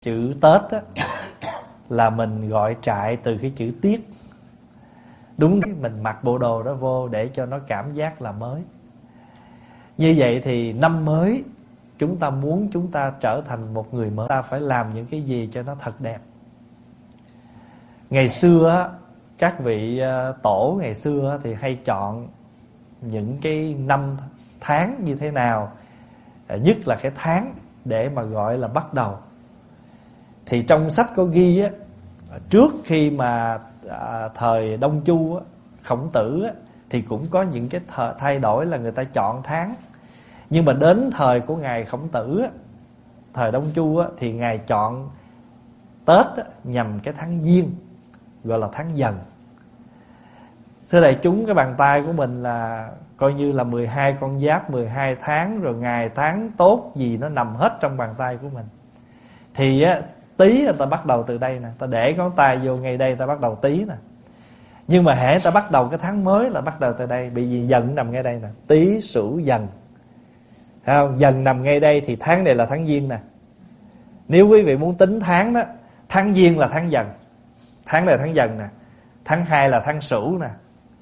Chữ Tết á, là mình gọi trại từ cái chữ tiết. Đúng, mình mặc bộ đồ đó vô để cho nó cảm giác là mới. Như vậy thì năm mới, chúng ta muốn chúng ta trở thành một người mới, ta phải làm những cái gì cho nó thật đẹp. Ngày xưa á, các vị tổ ngày xưa thì hay chọn những cái năm tháng như thế nào, nhất là cái tháng để mà gọi là bắt đầu. Thì trong sách có ghi á, trước khi mà thời Đông Chu á, Khổng Tử á, thì cũng có những cái thay đổi là người ta chọn tháng. Nhưng mà đến thời của ngài Khổng Tử á, thời Đông Chu á, thì ngài chọn Tết á, nhằm cái tháng Giêng, gọi là tháng Dần. Thưa đại chúng, cái bàn tay của mình là coi như là 12 con giáp, 12 tháng, rồi ngày tháng tốt gì nó nằm hết trong bàn tay của mình. Thì á, Tý ta bắt đầu từ đây nè, ta để ngón tay vô ngay đây, ta bắt đầu Tý nè. Nhưng mà hễ ta bắt đầu cái tháng mới là bắt đầu từ đây, bởi vì Dần nằm ngay đây nè, Tý Sửu Dần. Thấy không? Dần nằm ngay đây thì tháng này là tháng Giêng nè. Nếu quý vị muốn tính tháng đó, tháng Giêng là tháng Dần, tháng này là tháng Dần nè. Tháng 2 là tháng Sửu nè.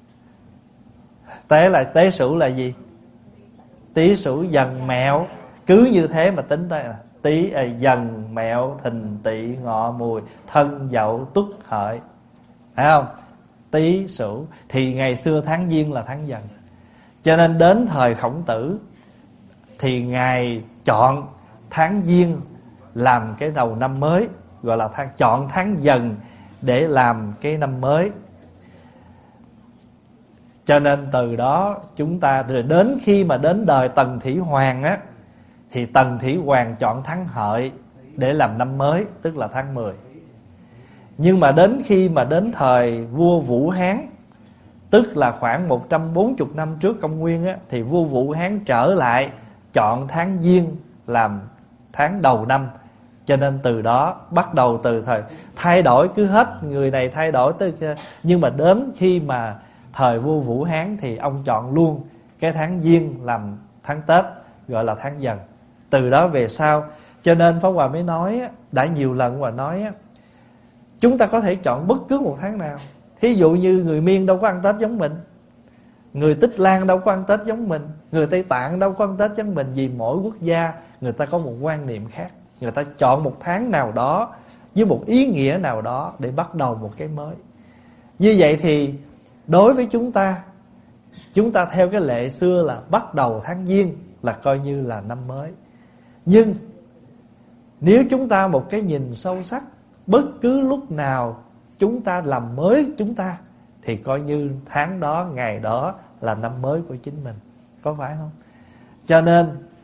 Tế Sửu là gì? Tý Sửu Dần Mẹo. Cứ như thế mà tính tới Tý Dần Mẹo Thìn Tỵ Ngọ Mùi Thân Dậu Tuất Hợi. Phải không? Tý Sửu. Thì ngày xưa tháng Giêng là tháng Dần. Cho nên đến thời Khổng Tử thì ngài chọn tháng Giêng làm cái đầu năm mới, gọi là chọn tháng Dần để làm cái năm mới. Cho nên từ đó chúng ta, rồi đến khi mà đến đời Tần Thủy Hoàng á, thì Tần Thủy Hoàng chọn tháng Hợi để làm năm mới, tức là tháng 10. Nhưng mà đến khi mà đến thời vua Vũ Hán, tức là khoảng 140 năm trước công nguyên á, thì vua Vũ Hán trở lại chọn tháng Giêng làm tháng đầu năm. Cho nên từ đó bắt đầu từ thời thay đổi, cứ hết người này thay đổi tới. Nhưng mà đến khi mà thời vua Vũ Hán thì ông chọn luôn cái tháng Giêng làm tháng Tết, gọi là tháng Dần. Từ đó về sau, cho nên Pháp Hòa mới nói, đã nhiều lần Hòa nói, chúng ta có thể chọn bất cứ một tháng nào. Thí dụ như người Miên đâu có ăn Tết giống mình, người Tích Lan đâu có ăn Tết giống mình, người Tây Tạng đâu có ăn Tết giống mình. Vì mỗi quốc gia người ta có một quan niệm khác, người ta chọn một tháng nào đó với một ý nghĩa nào đó để bắt đầu một cái mới. Như vậy thì đối với chúng ta theo cái lệ xưa là bắt đầu tháng Giêng là coi như là năm mới. Nhưng nếu chúng ta một cái nhìn sâu sắc, bất cứ lúc nào chúng ta làm mới chúng ta, thì coi như tháng đó, ngày đó là năm mới của chính mình. Có phải không? Cho nên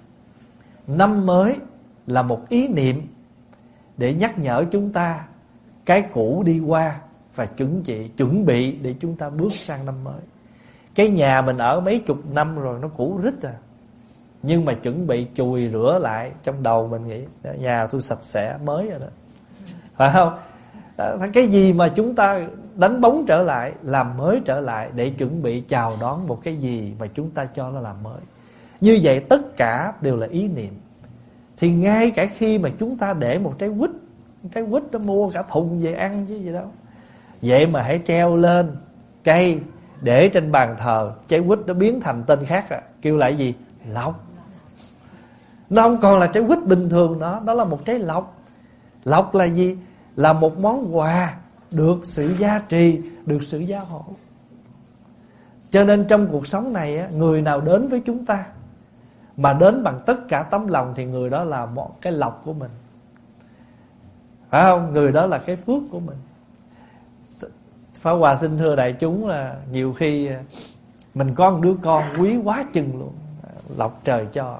năm mới là một ý niệm để nhắc nhở chúng ta cái cũ đi qua và chuẩn bị để chúng ta bước sang năm mới. Cái nhà mình ở mấy chục năm rồi nó cũ rích à, nhưng mà chuẩn bị chùi rửa lại. Trong đầu mình nghĩ nhà tôi sạch sẽ mới rồi đó, phải không? Cái gì mà chúng ta đánh bóng trở lại, làm mới trở lại để chuẩn bị chào đón một cái gì mà chúng ta cho nó làm mới. Như vậy tất cả đều là ý niệm. Thì ngay cả khi mà chúng ta để một trái quýt nó mua cả thùng về ăn chứ gì đâu, vậy mà hãy treo lên cây để trên bàn thờ, trái quýt nó biến thành tên khác à, kêu lại gì? Lộc. Nó không còn là trái quýt bình thường nữa, đó là một trái lộc. Lộc là gì? Là một món quà được sự gia trì, được sự gia hộ. Cho nên trong cuộc sống này, người nào đến với chúng ta mà đến bằng tất cả tấm lòng thì người đó là một cái lộc của mình, phải không? Người đó là cái phước của mình. Pháp Hòa xin thưa đại chúng là nhiều khi mình có một đứa con quý quá chừng luôn, lộc trời cho.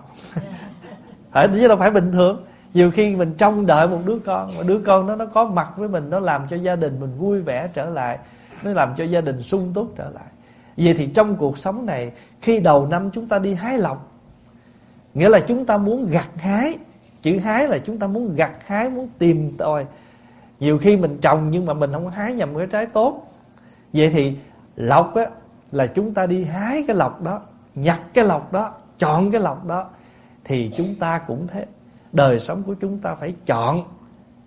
Chứ đâu phải bình thường. Nhiều khi mình trông đợi một đứa con, mà đứa con đó nó có mặt với mình, nó làm cho gia đình mình vui vẻ trở lại, nó làm cho gia đình sung túc trở lại. Vậy thì trong cuộc sống này, khi đầu năm chúng ta đi hái lộc, nghĩa là chúng ta muốn gặt hái. Chữ hái là chúng ta muốn gặt hái, muốn tìm tòi. Nhiều khi mình trồng nhưng mà mình không hái nhầm cái trái tốt. Vậy thì lộc á, là chúng ta đi hái cái lộc đó, nhặt cái lộc đó, chọn cái lộc đó. Thì chúng ta cũng thế, đời sống của chúng ta phải chọn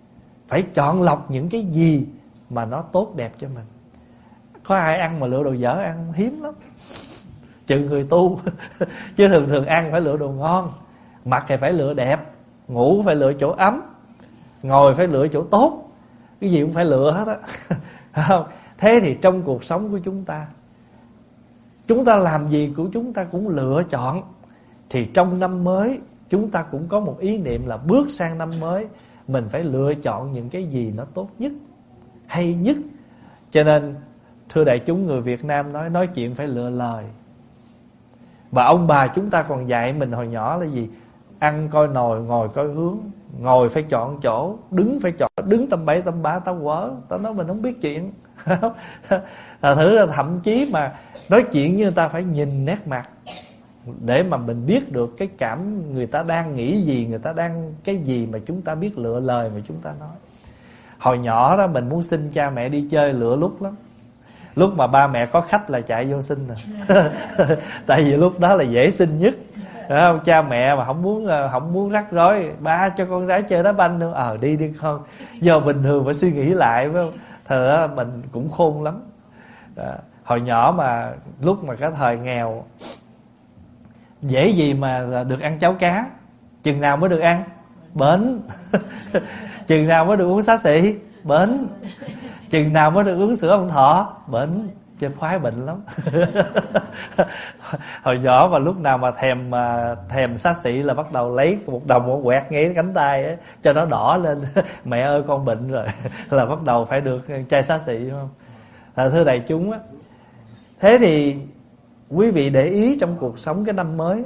phải chọn lọc những cái gì mà nó tốt đẹp cho mình. Có ai ăn mà lựa đồ dở ăn hiếm lắm, trừ người tu. Chứ thường thường ăn phải lựa đồ ngon, mặc thì phải lựa đẹp, ngủ phải lựa chỗ ấm, ngồi phải lựa chỗ tốt, cái gì cũng phải lựa hết á. Không? Thế thì trong cuộc sống của chúng ta làm gì của chúng ta cũng lựa chọn. Thì trong năm mới chúng ta cũng có một ý niệm là bước sang năm mới mình phải lựa chọn những cái gì nó tốt nhất, hay nhất. Cho nên thưa đại chúng, người Việt Nam nói chuyện phải lựa lời. Và ông bà chúng ta còn dạy mình hồi nhỏ là gì? Ăn coi nồi, ngồi coi hướng. Ngồi phải chọn chỗ, đứng phải chọn. Đứng tầm bậy tầm bạ tao quở, tao nói mình không biết chuyện. Thử là thậm chí mà nói chuyện như người ta phải nhìn nét mặt, để mà mình biết được cái cảm người ta đang nghĩ gì, người ta đang cái gì, mà chúng ta biết lựa lời mà chúng ta nói. Hồi nhỏ đó mình muốn xin cha mẹ đi chơi lựa lúc lắm. Lúc mà ba mẹ có khách là chạy vô xin nè. Tại vì lúc đó là dễ xin nhất. Không? Cha mẹ mà không muốn rắc rối, ba cho con gái chơi đá banh nữa, đi con. Do bình thường phải suy nghĩ lại, phải không? Thật mình cũng khôn lắm. Hồi nhỏ mà lúc mà cái thời nghèo, dễ gì mà được ăn cháo cá. Chừng nào mới được ăn? Bến. Chừng nào mới được uống xá xị? Bến. Chừng nào mới được uống sữa ông Thọ? Bến. Trên khoái bệnh lắm. Hồi nhỏ mà lúc nào mà thèm xá xị là bắt đầu lấy một đồng quẹt ngay cánh tay ấy, cho nó đỏ lên. Mẹ ơi con bệnh rồi. Là bắt đầu phải được chai xá xị, đúng không? Thưa đại chúng á, thế thì quý vị để ý trong cuộc sống cái năm mới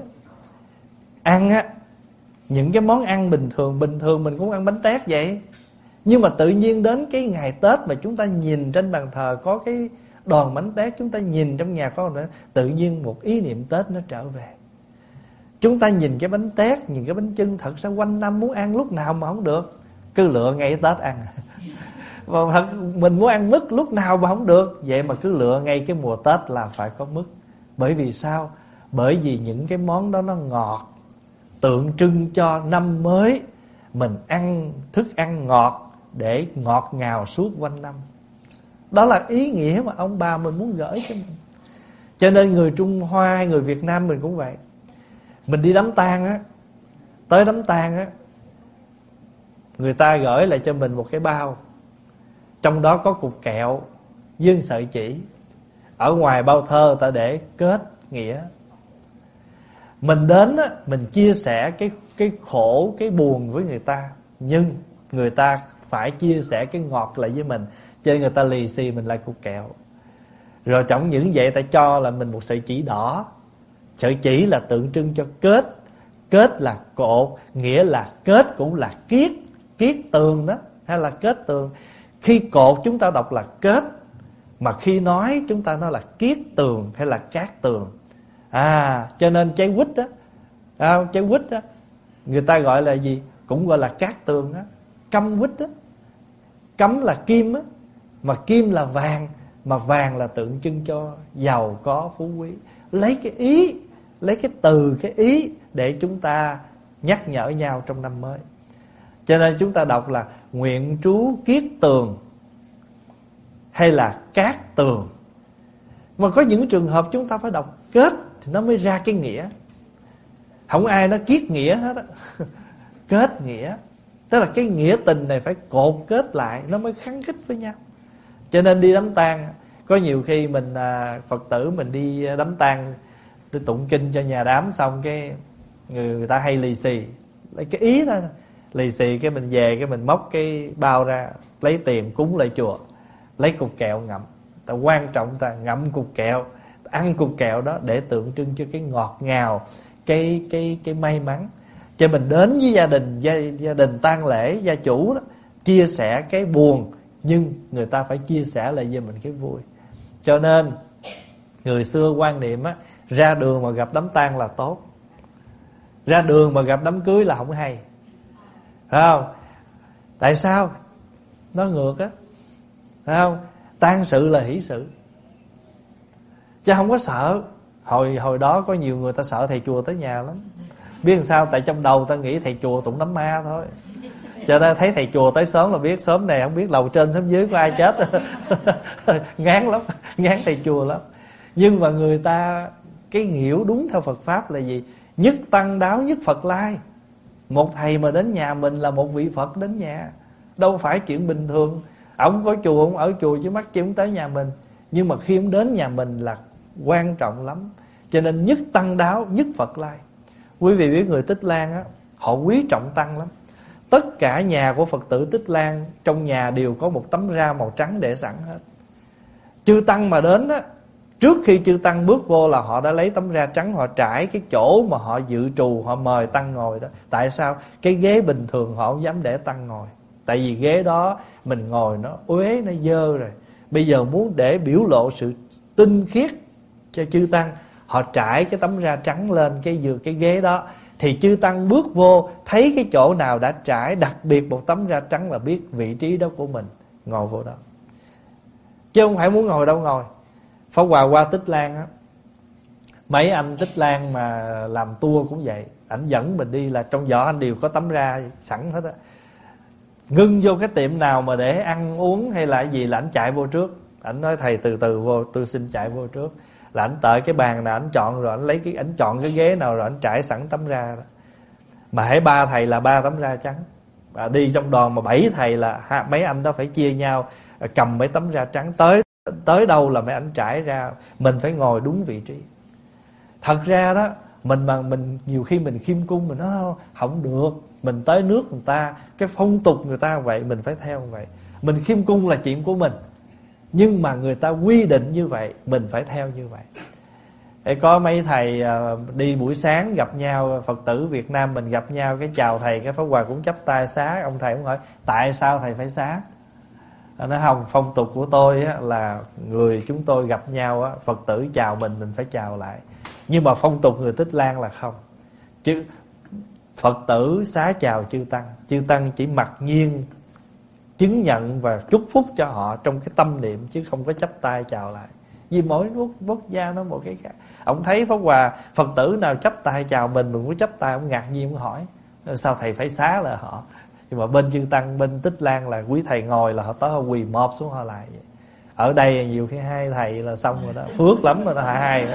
ăn á, những cái món ăn bình thường mình cũng ăn bánh tét vậy. Nhưng mà tự nhiên đến cái ngày Tết mà chúng ta nhìn trên bàn thờ có cái đòn bánh tét, chúng ta nhìn trong nhà có nữa, tự nhiên một ý niệm Tết nó trở về. Chúng ta nhìn cái bánh tét, nhìn cái bánh chưng, thật ra quanh năm muốn ăn lúc nào mà không được, cứ lựa ngay Tết ăn. Và thật mình muốn ăn mứt lúc nào mà không được, vậy mà cứ lựa ngay cái mùa Tết là phải có mứt. Bởi vì sao? Bởi vì những cái món đó nó ngọt, tượng trưng cho năm mới mình ăn thức ăn ngọt để ngọt ngào suốt quanh năm. Đó là ý nghĩa mà ông bà mình muốn gửi cho mình. Cho nên người Trung Hoa hay người Việt Nam mình cũng vậy. Mình đi đám tang á, tới đám tang á, người ta gửi lại cho mình một cái bao, trong đó có cục kẹo với sợi chỉ. Ở ngoài bao thơ ta để kết nghĩa. Mình đến á, mình chia sẻ cái khổ, cái buồn với người ta, nhưng người ta phải chia sẻ cái ngọt lại với mình, cho nên người ta lì xì mình lại cục kẹo. Rồi trong những vậy ta cho là mình một sợi chỉ đỏ. Sợi chỉ là tượng trưng cho kết. Kết là cột, nghĩa là kết cũng là kiết, kiết tường đó, hay là kết tường. Khi cột chúng ta đọc là kết, mà khi nói chúng ta nói là kiết tường hay là cát tường. Cho nên trái quýt á, trái quýt á, người ta gọi là gì? Cũng gọi là cát tường á. Căm quýt á, cấm là kim á, mà kim là vàng, mà vàng là tượng trưng cho giàu có phú quý. Lấy cái ý, lấy cái từ cái ý để chúng ta nhắc nhở nhau trong năm mới. Cho nên chúng ta đọc là nguyện trú kiết tường hay là cát tường. Mà có những trường hợp chúng ta phải đọc kết thì nó mới ra cái nghĩa. Không ai nó kiết nghĩa hết á. Kết nghĩa, tức là cái nghĩa tình này phải cột kết lại, nó mới khăng khít với nhau. Cho nên đi đám tang, có nhiều khi mình Phật tử mình đi đám tang, tôi tụng kinh cho nhà đám xong cái người ta hay lì xì, lấy cái ý thôi, lì xì cái mình về cái mình móc cái bao ra, lấy tiền cúng lại chùa, lấy cục kẹo ngậm. Ta quan trọng ta ngậm cục kẹo, ăn cục kẹo đó để tượng trưng cho cái ngọt ngào, cái may mắn. Cho mình đến với gia đình tang lễ, gia chủ đó, chia sẻ cái buồn, nhưng người ta phải chia sẻ lại với mình cái vui. Cho nên người xưa quan niệm á, ra đường mà gặp đám tang là tốt, ra đường mà gặp đám cưới là không hay. Phải không? Tại sao? Nó ngược á. Phải không? Tang sự là hỷ sự, chứ không có sợ. Hồi đó có nhiều người ta sợ thầy chùa tới nhà lắm. Biết làm sao? Tại trong đầu ta nghĩ thầy chùa tụng đám ma thôi. Cho nên thấy thầy chùa tới sớm là biết sớm này không biết lầu trên sớm dưới có ai chết. Ngán lắm, ngán thầy chùa lắm. Nhưng mà người ta cái hiểu đúng theo Phật Pháp là gì? Nhất tăng đáo nhất Phật lai. Một thầy mà đến nhà mình là một vị Phật đến nhà, đâu phải chuyện bình thường. Ông có chùa, ông ở chùa chứ mắc chi ông tới nhà mình. Nhưng mà khi ông đến nhà mình là quan trọng lắm. Cho nên nhất tăng đáo nhất Phật lai. Quý vị biết người Tích Lan á, họ quý trọng tăng lắm. Tất cả nhà của Phật tử Tích Lan trong nhà đều có một tấm ra màu trắng để sẵn hết. Chư tăng mà đến á, trước khi chư tăng bước vô là họ đã lấy tấm ra trắng, họ trải cái chỗ mà họ dự trù, họ mời tăng ngồi đó. Tại sao? Cái ghế bình thường họ không dám để tăng ngồi. Tại vì ghế đó mình ngồi nó uế, nó dơ rồi. Bây giờ muốn để biểu lộ sự tinh khiết cho chư tăng, họ trải cái tấm ra trắng lên cái ghế đó. Thì chư tăng bước vô, thấy cái chỗ nào đã trải đặc biệt một tấm ra trắng là biết vị trí đó của mình, ngồi vô đó. Chứ không phải muốn ngồi đâu ngồi. Pháp Hòa qua Tích Lan á, mấy anh Tích Lan mà làm tour cũng vậy, ảnh dẫn mình đi là trong giỏ anh đều có tấm ra sẵn hết á. Ngưng vô cái tiệm nào mà để ăn uống hay là gì là ảnh chạy vô trước. Ảnh nói thầy từ từ vô, tôi xin chạy vô trước. Là ảnh tới cái bàn nào ảnh chọn rồi, ảnh lấy ảnh chọn cái ghế nào rồi ảnh trải sẵn tấm ra đó. Mà hễ 3 thầy là 3 tấm ra trắng. Và đi trong đoàn mà 7 thầy là mấy anh đó phải chia nhau cầm mấy tấm ra trắng, tới đâu là mấy anh trải ra. Mình phải ngồi đúng vị trí. Thật ra đó, mình nhiều khi mình khiêm cung, mình nói không được. Mình tới nước người ta, cái phong tục người ta vậy, mình phải theo vậy. Mình khiêm cung là chuyện của mình, nhưng mà người ta quy định như vậy, mình phải theo như vậy. Để có mấy thầy đi buổi sáng gặp nhau, Phật tử Việt Nam mình gặp nhau, cái chào thầy, cái Pháp Hòa cũng chắp tay xá. Ông thầy cũng hỏi tại sao thầy phải xá. Nói không, phong tục của tôi á, là người chúng tôi gặp nhau á, Phật tử chào mình phải chào lại. Nhưng mà phong tục người Tích Lan là không. Chứ Phật tử xá chào chư tăng chỉ mặc nhiên chứng nhận và chúc phúc cho họ trong cái tâm niệm, chứ không có chắp tay chào lại. Vì mỗi quốc gia nó một cái khác. Ông thấy Pháp Hòa Phật tử nào chắp tay chào mình cũng chắp tay, ông ngạc nhiên, ông hỏi sao thầy phải xá là họ. Nhưng mà bên chư tăng, bên Tích Lan là quý thầy ngồi là họ tới họ quỳ mọp xuống họ lại vậy. Ở đây nhiều khi 2 thầy là xong rồi đó, phước lắm rồi đó, hai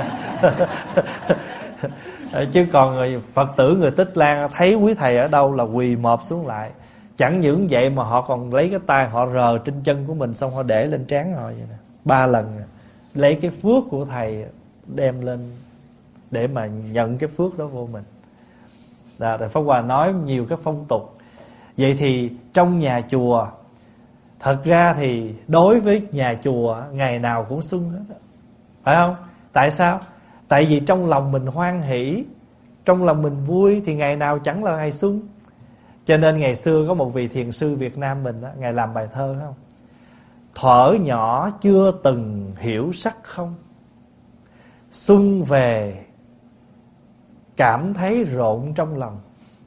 chứ còn người Phật tử người Tích Lan thấy quý thầy ở đâu là quỳ mọp xuống lại. Chẳng những vậy mà họ còn lấy cái tay họ rờ trên chân của mình, xong họ để lên trán họ vậy nè, 3 lần. Lấy cái phước của thầy đem lên để mà nhận cái phước đó vô mình. Rồi Pháp Hòa nói nhiều cái phong tục. Vậy thì trong nhà chùa, thật ra thì đối với nhà chùa ngày nào cũng xuân hết, phải không? Tại sao? Tại vì trong lòng mình hoan hỷ, trong lòng mình vui thì ngày nào chẳng là ngày xuân. Cho nên ngày xưa có một vị thiền sư Việt Nam mình đó, ngài làm bài thơ không? Thuở nhỏ chưa từng hiểu sắc không, xuân về cảm thấy rộn trong lòng.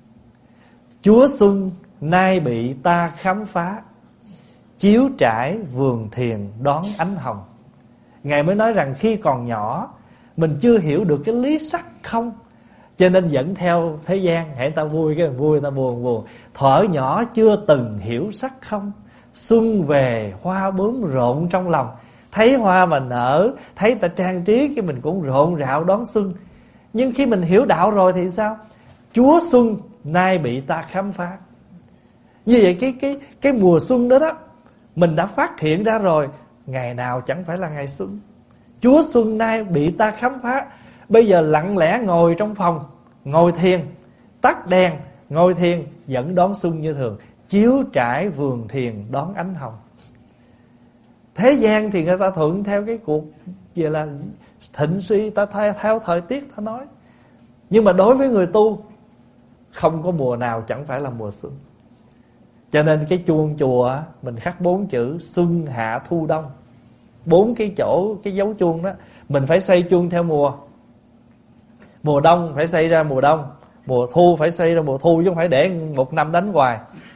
Chúa xuân nay bị ta khám phá, chiếu trải vườn thiền đón ánh hồng. Ngài mới nói rằng khi còn nhỏ mình chưa hiểu được cái lý sắc không, cho nên dẫn theo thế gian. Hãy ta vui cái vui, ta buồn buồn. Thuở nhỏ chưa từng hiểu sắc không, xuân về hoa bướm rộn trong lòng. Thấy hoa mà nở, thấy ta trang trí cái mình cũng rộn rạo đón xuân. Nhưng khi mình hiểu đạo rồi thì sao? Chúa xuân nay bị ta khám phá. Như vậy cái mùa xuân đó đó, mình đã phát hiện ra rồi, ngày nào chẳng phải là ngày xuân. Chúa xuân nay bị ta khám phá. Bây giờ lặng lẽ ngồi trong phòng, ngồi thiền, tắt đèn, ngồi thiền, vẫn đón xuân như thường. Chiếu trải vườn thiền đón ánh hồng. Thế gian thì người ta thuận theo cái cuộc vậy là thịnh suy, ta theo thời tiết ta nói. Nhưng mà đối với người tu, không có mùa nào chẳng phải là mùa xuân. Cho nên cái chuông chùa mình khắc 4 chữ xuân hạ thu đông. 4 cái chỗ, cái dấu chuông đó, mình phải xoay chuông theo mùa. Mùa đông phải xoay ra mùa đông, mùa thu phải xoay ra mùa thu, chứ không phải để 1 năm đánh hoài.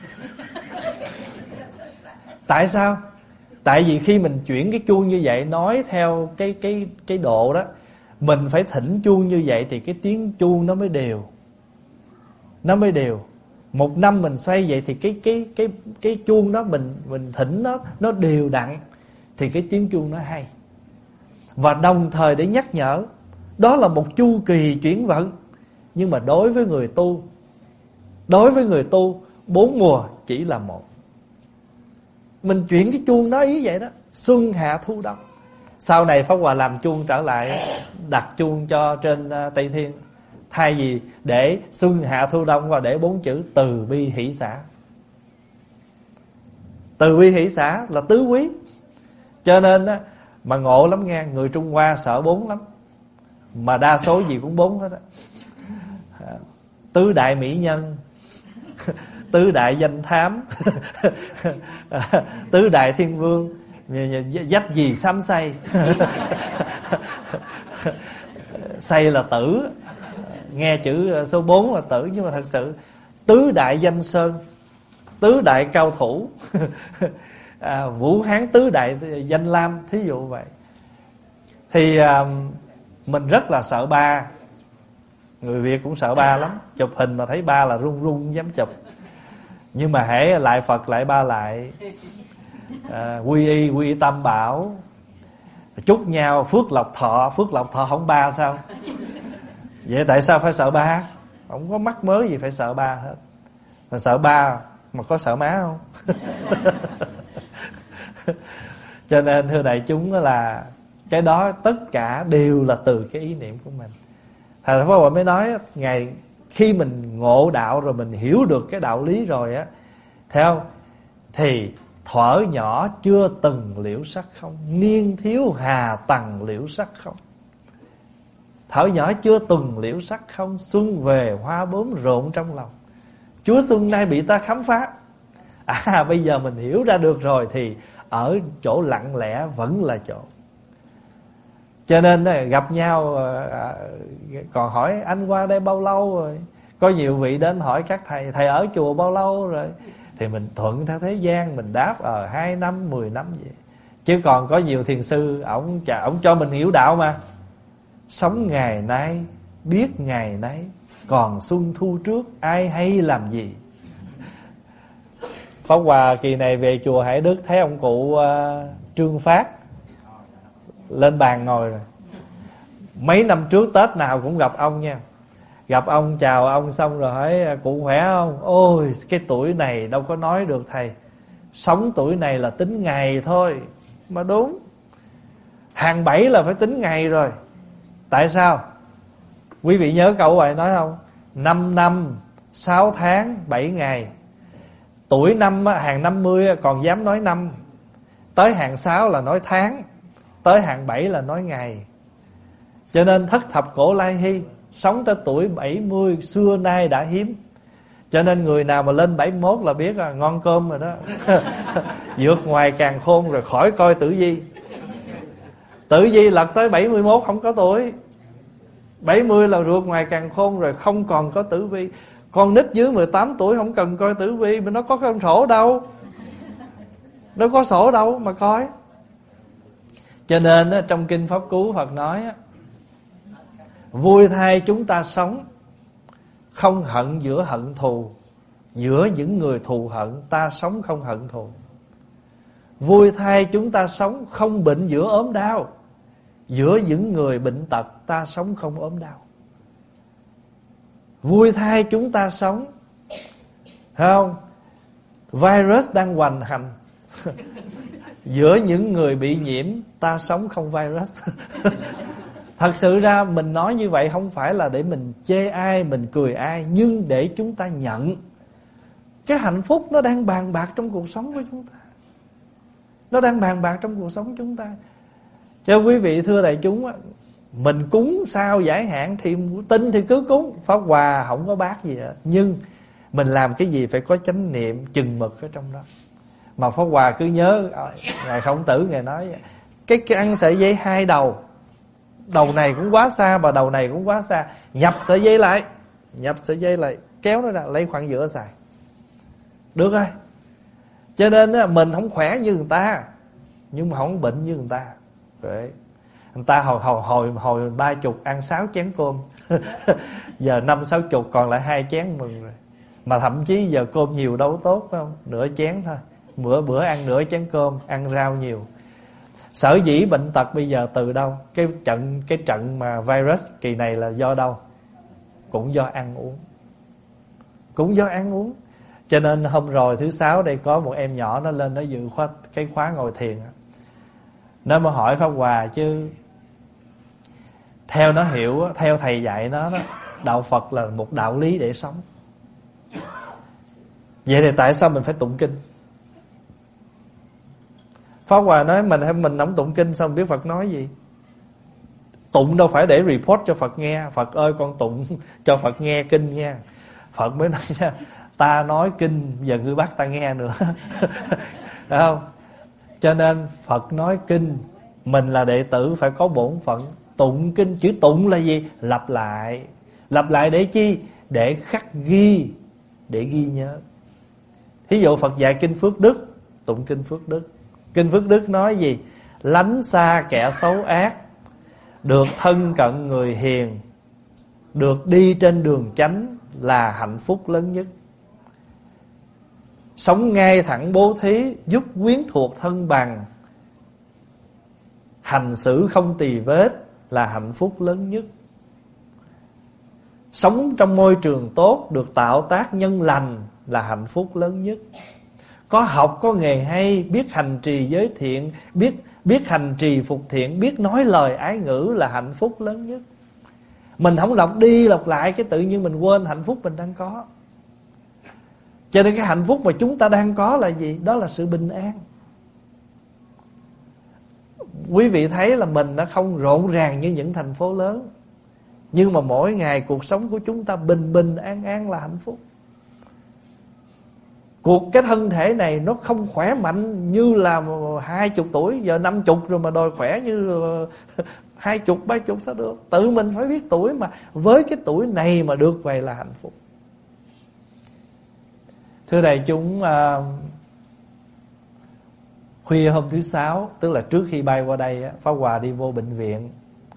Tại sao? Tại vì khi mình chuyển cái chuông như vậy, nói theo cái độ đó, mình phải thỉnh chuông như vậy thì cái tiếng chuông nó mới đều. Nó mới đều. Một năm mình xoay vậy thì cái chuông đó mình thỉnh nó đều đặn, thì cái tiếng chuông nó hay. Và đồng thời để nhắc nhở, đó là một chu kỳ chuyển vận. Nhưng mà đối với người tu 4 mùa chỉ là một. Mình chuyển cái chuông đó ý vậy đó, xuân hạ thu đông. Sau này Pháp Hòa làm chuông trở lại, đặt chuông cho trên Tây Thiên, thay vì để xuân hạ thu đông và để 4 chữ từ bi hỷ xả. Từ bi hỷ xả là tứ quý. Cho nên á, mà ngộ lắm nghe, người Trung Hoa sợ 4 lắm, mà đa số gì cũng 4 hết á. Tứ đại mỹ nhân, tứ đại danh thám, tứ đại thiên vương, dách gì sám say. Say là tử, nghe chữ số 4 là tử, nhưng mà thật sự tứ đại danh sơn, tứ đại cao thủ, Vũ Hán tứ đại danh lam, thí dụ vậy. Thì mình rất là sợ ba. Người Việt cũng sợ ba lắm, chụp hình mà thấy ba là run run dám chụp. Nhưng mà hễ lại Phật lại ba lại, quy y tam bảo, chúc nhau phước lộc thọ không ba sao? Vậy tại sao phải sợ ba? Không có mắc mớ gì phải sợ ba hết. Mà sợ ba mà có sợ má không? Cho nên thưa đại chúng là cái đó tất cả đều là từ cái ý niệm của mình. Thầy Pháp Hòa mới nói, ngày khi mình ngộ đạo rồi, mình hiểu được cái đạo lý rồi á, theo thì thuở nhỏ chưa từng liễu sắc không, niên thiếu hà tầng liễu sắc không. Thuở nhỏ chưa từng liễu sắc không, xuân về hoa bướm rộn trong lòng. Chúa xuân nay bị ta khám phá. Bây giờ mình hiểu ra được rồi, thì ở chỗ lặng lẽ vẫn là chỗ. Cho nên gặp nhau còn hỏi anh qua đây bao lâu rồi. Có nhiều vị đến hỏi các thầy ở chùa bao lâu rồi, thì mình thuận theo thế gian, mình đáp 2 năm 10 năm vậy. Chứ còn có nhiều thiền sư ổng cho mình hiểu đạo mà. Sống ngày nay biết ngày nay, còn xuân thu trước ai hay làm gì. Pháp Hòa kỳ này về chùa Hải Đức thấy ông cụ Trương Phát lên bàn ngồi rồi. Mấy năm trước Tết nào cũng gặp ông nha. Gặp ông chào ông xong rồi hỏi cụ khỏe không? Ôi cái tuổi này đâu có nói được thầy. Sống tuổi này là tính ngày thôi. Mà đúng, hàng 7 là phải tính ngày rồi. Tại sao? Quý vị nhớ câu vậy nói không? 5 năm 6 tháng 7 ngày. Tuổi năm hàng 50 còn dám nói năm, tới hàng 6 là nói tháng, tới hàng 7 là nói ngày. Cho nên thất thập cổ lai hy, sống tới tuổi 70 xưa nay đã hiếm. Cho nên người nào mà lên 71 là biết ngon cơm rồi đó. Vượt ngoài càn khôn rồi, khỏi coi tử vi. Tử vi lật tới 71 không có tuổi, 70 là vượt ngoài càn khôn rồi, không còn có tử vi. Con nít dưới 18 tuổi không cần coi tử vi, mà nó có cái sổ đâu, nó có sổ đâu mà coi. Cho nên trong Kinh Pháp Cú Phật nói, vui thay chúng ta sống, không hận giữa hận thù. Giữa những người thù hận, ta sống không hận thù. Vui thay chúng ta sống, không bệnh giữa ốm đau. Giữa những người bệnh tật, ta sống không ốm đau. Vui thay chúng ta sống, không? Virus đang hoành hành. Giữa những người bị nhiễm, ta sống không virus. Thật sự ra mình nói như vậy không phải là để mình chê ai, mình cười ai, nhưng để chúng ta nhận cái hạnh phúc nó đang bàn bạc trong cuộc sống của chúng ta. Nó đang bàn bạc trong cuộc sống chúng ta. Cho quý vị thưa đại chúng, mình cúng sao giải hạn thì tin thì cứ cúng. Pháp Hòa không có bác gì hết, nhưng mình làm cái gì phải có chánh niệm chừng mực ở trong đó. Mà Pháp Hòa cứ nhớ Ngài Khổng Tử Ngài nói, cái ăn sợi dây 2 đầu, đầu này cũng quá xa và đầu này cũng quá xa, nhập sợi dây lại, kéo nó ra, lấy khoảng giữa xài được rồi. Cho nên mình không khỏe như người ta, nhưng mà không bệnh như người ta. Đấy. Người ta hồi 30 ăn 6 chén cơm, giờ 5-60 còn lại 2 chén mừng rồi. Mà thậm chí giờ cơm nhiều đâu tốt, phải không? Nửa chén thôi, bữa ăn nửa chén cơm, ăn rau nhiều. Sở dĩ bệnh tật bây giờ từ đâu? Cái trận mà virus kỳ này là do đâu? Cũng do ăn uống. Cũng do ăn uống. Cho nên hôm rồi thứ Sáu đây có một em nhỏ nó lên nó dự khóa ngồi thiền. Nó mới hỏi Pháp Hòa chứ theo nó hiểu, theo thầy dạy nó đó, đạo Phật là một đạo lý để sống. Vậy thì tại sao mình phải tụng kinh? Pháp Hòa nói mình không tụng kinh sao mình biết Phật nói gì? Tụng đâu phải để report cho Phật nghe. Phật ơi con tụng cho Phật nghe kinh nha. Phật mới nói sao? Ta nói kinh giờ ngươi bắt ta nghe nữa. Phải không? Cho nên Phật nói kinh, mình là đệ tử phải có bổn phận tụng kinh. Chữ tụng là gì? Lặp lại. Lặp lại để chi? Để khắc ghi, để ghi nhớ. Thí dụ Phật dạy kinh Phước Đức, tụng kinh Phước Đức. Kinh Phước Đức nói gì? Lánh xa kẻ xấu ác, được thân cận người hiền, được đi trên đường chánh là hạnh phúc lớn nhất. Sống ngay thẳng bố thí, giúp quyến thuộc thân bằng, hành xử không tì vết là hạnh phúc lớn nhất. Sống trong môi trường tốt, được tạo tác nhân lành là hạnh phúc lớn nhất. Có học, có nghề hay, biết hành trì giới thiện, biết hành trì phục thiện, biết nói lời ái ngữ là hạnh phúc lớn nhất. Mình không lặp đi lặp lại cái tự nhiên mình quên hạnh phúc mình đang có. Cho nên cái hạnh phúc mà chúng ta đang có là gì? Đó là sự bình an. Quý vị thấy là mình nó không rộn ràng như những thành phố lớn, nhưng mà mỗi ngày cuộc sống của chúng ta bình bình an an là hạnh phúc. Cái thân thể này nó không khỏe mạnh như là 20 tuổi, giờ 50 rồi mà đòi khỏe như 20, 30 sao được. Tự mình phải biết tuổi mà với cái tuổi này mà được vậy là hạnh phúc. Thưa đại chúng, khuya hôm thứ Sáu, tức là trước khi bay qua đây, Pháp Hòa đi vô bệnh viện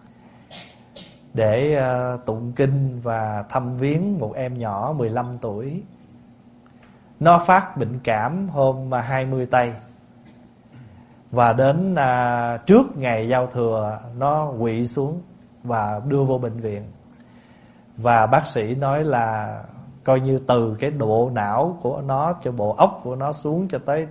để tụng kinh và thăm viếng một em nhỏ 15 tuổi. Nó phát bệnh cảm hôm 20 Tây. Và đến trước ngày giao thừa nó quỵ xuống và đưa vô bệnh viện. Và bác sĩ nói là coi như từ cái bộ não của nó cho bộ óc của nó xuống cho tới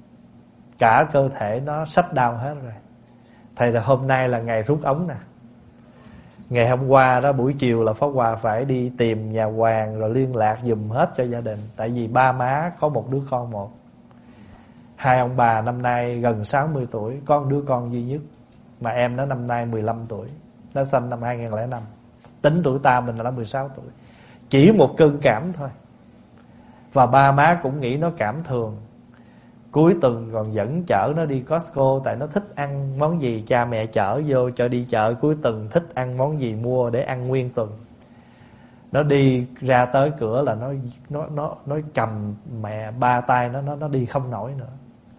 cả cơ thể nó shut down hết rồi. Thầy là hôm nay là ngày rút ống nè. Ngày hôm qua đó buổi chiều là Pháp Hòa phải đi tìm nhà hoàng rồi liên lạc giùm hết cho gia đình. Tại vì ba má có một đứa con một. Hai ông bà năm nay gần 60 tuổi, có một đứa con duy nhất. Mà em nó năm nay 15 tuổi. Nó sinh năm 2005. Tính tuổi ta mình là 16 tuổi. Chỉ một cơn cảm thôi. Và ba má cũng nghĩ nó cảm thường. Cuối tuần còn dẫn chở nó đi Costco. Tại nó thích ăn món gì cha mẹ chở vô cho đi chợ. Cuối tuần thích ăn món gì mua để ăn nguyên tuần. Nó đi ra tới cửa là nó cầm mẹ ba tay nó đi không nổi nữa.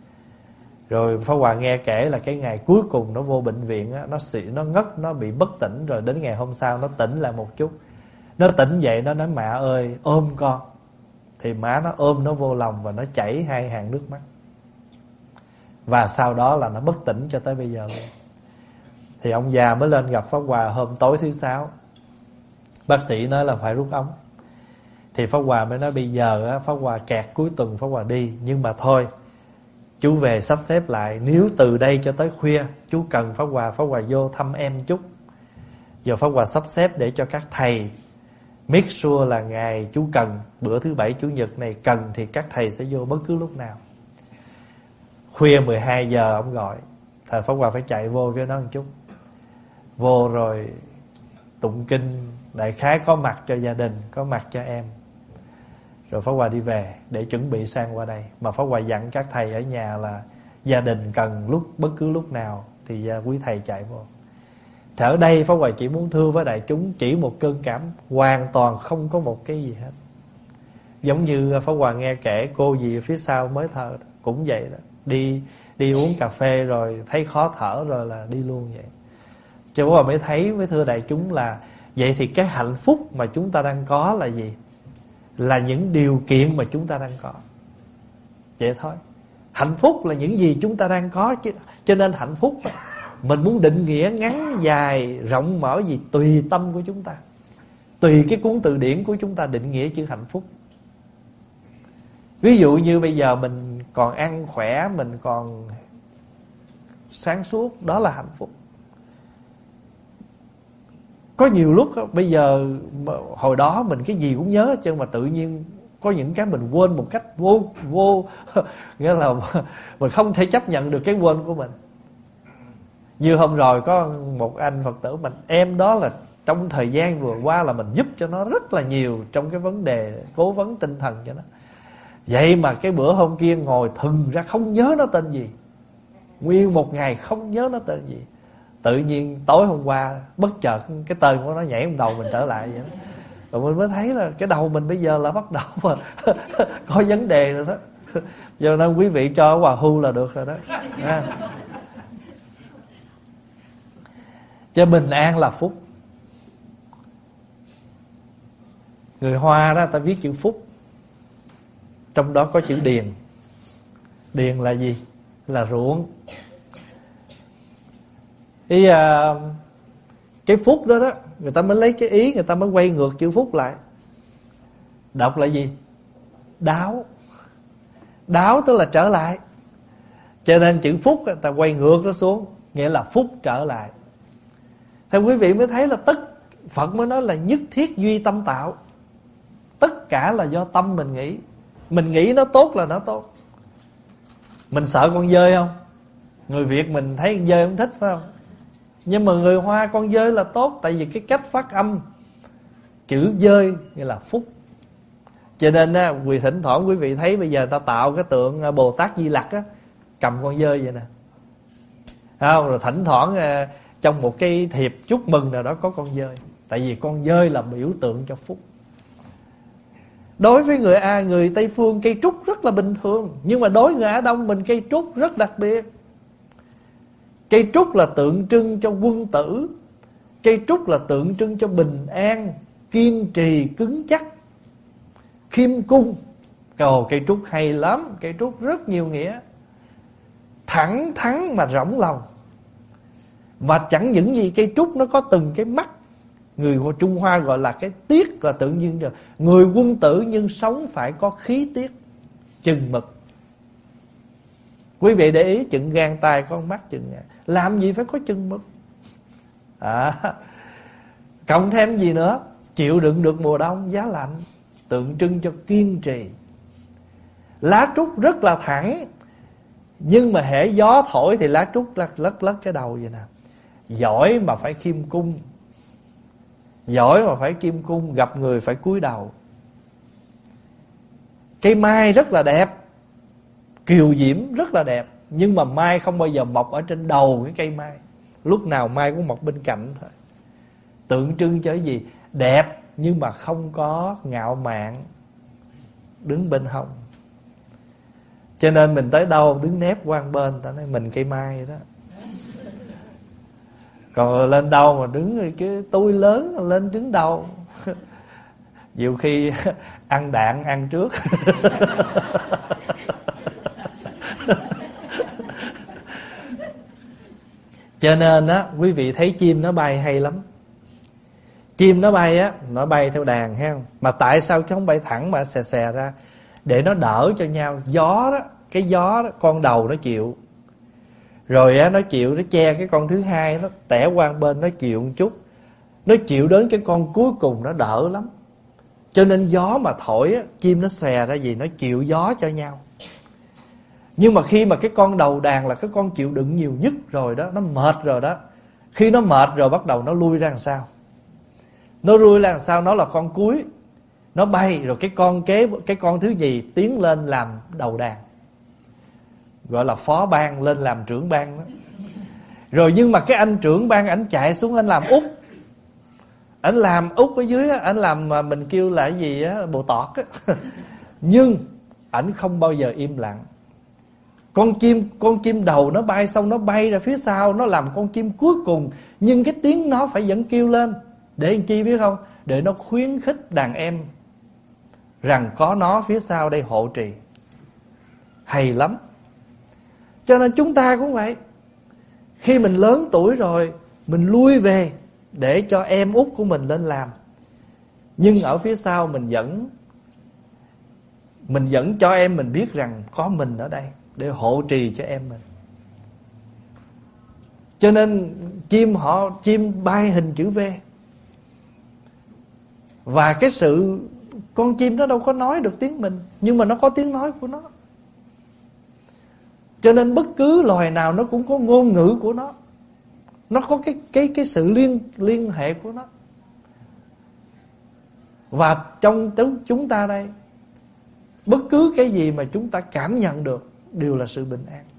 Rồi Pháp Hòa nghe kể là cái ngày cuối cùng nó vô bệnh viện á, nó ngất, nó bị bất tỉnh. Rồi đến ngày hôm sau nó tỉnh lại một chút. Nó tỉnh dậy nó nói mẹ ơi ôm con. Thì má nó ôm nó vô lòng và nó chảy 2 hàng nước mắt. Và sau đó là nó bất tỉnh cho tới bây giờ luôn. Thì ông già mới lên gặp Pháp Hòa hôm tối thứ Sáu. Bác sĩ nói là phải rút ống. Thì Pháp Hòa mới nói bây giờ á, Pháp Hòa kẹt cuối tuần Pháp Hòa đi. Nhưng mà thôi, chú về sắp xếp lại. Nếu từ đây cho tới khuya chú cần Pháp Hòa vô thăm em chút. Giờ Pháp Hòa sắp xếp để cho các thầy make sure là ngày chú cần, bữa thứ Bảy Chủ nhật này cần thì các thầy sẽ vô bất cứ lúc nào. Khuya 12 giờ ông gọi, thầy Pháp Hòa phải chạy vô cái đó một chút. Vô rồi tụng kinh, đại khái có mặt cho gia đình, có mặt cho em. Rồi Pháp Hòa đi về để chuẩn bị sang qua đây. Mà Pháp Hòa dặn các thầy ở nhà là gia đình cần bất cứ lúc nào thì quý thầy chạy vô. Thì ở đây Pháp Hòa chỉ muốn thưa với đại chúng, chỉ một cơn cảm, hoàn toàn không có một cái gì hết. Giống như Pháp Hòa nghe kể cô gì ở phía sau mới thờ cũng vậy đó. Đi uống cà phê rồi thấy khó thở rồi là đi luôn vậy. Cho Pháp Hòa mới thấy với thưa đại chúng là vậy thì cái hạnh phúc mà chúng ta đang có là gì? là những điều kiện mà chúng ta đang có. Vậy thôi. Hạnh phúc là những gì chúng ta đang có chứ. Cho nên hạnh phúc mình muốn định nghĩa ngắn dài rộng mở gì tùy tâm của chúng ta, tùy cái cuốn từ điển của chúng ta định nghĩa chữ hạnh phúc. Ví dụ như bây giờ mình còn ăn khỏe, mình còn sáng suốt, đó là hạnh phúc. Có nhiều lúc bây giờ hồi đó mình cái gì cũng nhớ hết trơn, mà tự nhiên có những cái mình quên một cách vô nghĩa là mình không thể chấp nhận được cái quên của mình. Như hôm rồi có một anh Phật tử mình, em đó là trong thời gian vừa qua là mình giúp cho nó rất là nhiều trong cái vấn đề cố vấn tinh thần cho nó. Vậy mà cái bữa hôm kia ngồi thừng ra không nhớ nó tên gì, nguyên một ngày không nhớ nó tên gì. Tự nhiên tối hôm qua bất chợt cái tên của nó nhảy trong đầu mình trở lại vậy đó. Rồi mình mới thấy là cái đầu mình bây giờ là bắt đầu mà có vấn đề rồi đó. Giờ nên quý vị cho Hòa hưu là được rồi đó. Cho bình an là phúc. Người Hoa đó ta viết chữ phúc, trong đó có chữ điền. Điền là gì? Là ruộng. Thì cái phúc đó đó, người ta mới lấy cái ý, người ta mới quay ngược chữ phúc lại. Đọc là gì? Đáo. Đáo tức là trở lại. Cho nên chữ phúc người ta quay ngược nó xuống, nghĩa là phúc trở lại. Thì quý vị mới thấy là Phật mới nói là nhất thiết duy tâm tạo. Tất cả là do tâm mình nghĩ. Mình nghĩ nó tốt là nó tốt. Mình sợ con dơi không? Người Việt mình thấy con dơi không thích phải không? Nhưng mà người Hoa con dơi là tốt. Tại vì cái cách phát âm chữ dơi nghĩa là phúc. Cho nên á, thỉnh thoảng quý vị thấy bây giờ ta tạo cái tượng Bồ Tát Di Lặc á, cầm con dơi vậy nè, không? Rồi thỉnh thoảng trong một cái thiệp chúc mừng nào đó có con dơi. Tại vì con dơi là biểu tượng cho phúc. Đối với người Tây Phương cây trúc rất là bình thường, nhưng mà đối với người Á Đông mình cây trúc rất đặc biệt. Cây trúc là tượng trưng cho quân tử. Cây trúc là tượng trưng cho bình an, kiên trì, cứng chắc, khiêm cung. Cây trúc hay lắm. Cây trúc rất nhiều nghĩa. Thẳng thắn mà rỗng lòng. Và chẳng những gì, cây trúc nó có từng cái mắt. Người Trung Hoa gọi là cái tiết, là tự nhiên rồi. Người quân tử nhưng sống phải có khí tiết, chừng mực. Quý vị để ý chừng gan tay con mắt chừng gan. Làm gì phải có chừng mực. Cộng thêm gì nữa? Chịu đựng được mùa đông giá lạnh, tượng trưng cho kiên trì. Lá trúc rất là thẳng, nhưng mà hễ gió thổi thì lá trúc lất cái đầu vậy nè. Giỏi mà phải khiêm cung. Giỏi mà phải khiêm cung, gặp người phải cúi đầu. Cây mai rất là đẹp, kiều diễm rất là đẹp, nhưng mà mai không bao giờ mọc ở trên đầu cái cây mai. Lúc nào mai cũng mọc bên cạnh thôi. Tượng trưng cho cái gì? Đẹp nhưng mà không có ngạo mạn, đứng bên hông. Cho nên mình tới đâu đứng nép qua bên, ta nói mình cây mai đó. Còn lên đâu mà đứng cái tôi lớn lên đứng đâu. Nhiều khi ăn đạn ăn trước. Cho nên á, quý vị thấy chim nó bay hay lắm. Chim nó bay á, nó bay theo đàn ha. Mà tại sao chứ không bay thẳng mà xè ra? Để nó đỡ cho nhau. Gió đó, cái gió đó, con đầu nó chịu. Rồi á, nó chịu, nó che cái con thứ hai, nó tẻ qua bên, nó chịu một chút. Nó chịu đến cái con cuối cùng nó đỡ lắm. Cho nên gió mà thổi á, chim nó xè ra gì, nó chịu gió cho nhau. Nhưng mà khi mà cái con đầu đàn là cái con chịu đựng nhiều nhất rồi đó, nó mệt rồi đó. Khi nó mệt rồi bắt đầu nó lui ra làm sao? Nó lui ra làm sao? Nó là con cuối. Nó bay rồi cái con kế, cái con thứ nhì tiến lên làm đầu đàn, gọi là phó ban, lên làm trưởng ban đó. Rồi nhưng mà cái anh trưởng ban ảnh chạy xuống anh làm út. Ảnh làm út ở dưới á, ảnh làm mà mình kêu là cái gì á, bồ tọt á. Nhưng ảnh không bao giờ im lặng. Con chim đầu nó bay xong nó bay ra phía sau, nó làm con chim cuối cùng, nhưng cái tiếng nó phải vẫn kêu lên. Để làm chi biết không? Để nó khuyến khích đàn em rằng có nó phía sau đây hộ trì. Hay lắm. Cho nên chúng ta cũng vậy. Khi mình lớn tuổi rồi, mình lui về để cho em út của mình lên làm. Nhưng ở phía sau mình vẫn cho em mình biết rằng có mình ở đây để hộ trì cho em mình. Cho nên chim bay hình chữ V. Và cái sự con chim nó đâu có nói được tiếng mình, nhưng mà nó có tiếng nói của nó. Cho nên bất cứ loài nào nó cũng có ngôn ngữ của nó. Nó có cái sự liên hệ của nó. Và trong chúng ta đây, bất cứ cái gì mà chúng ta cảm nhận được đều là sự bình an.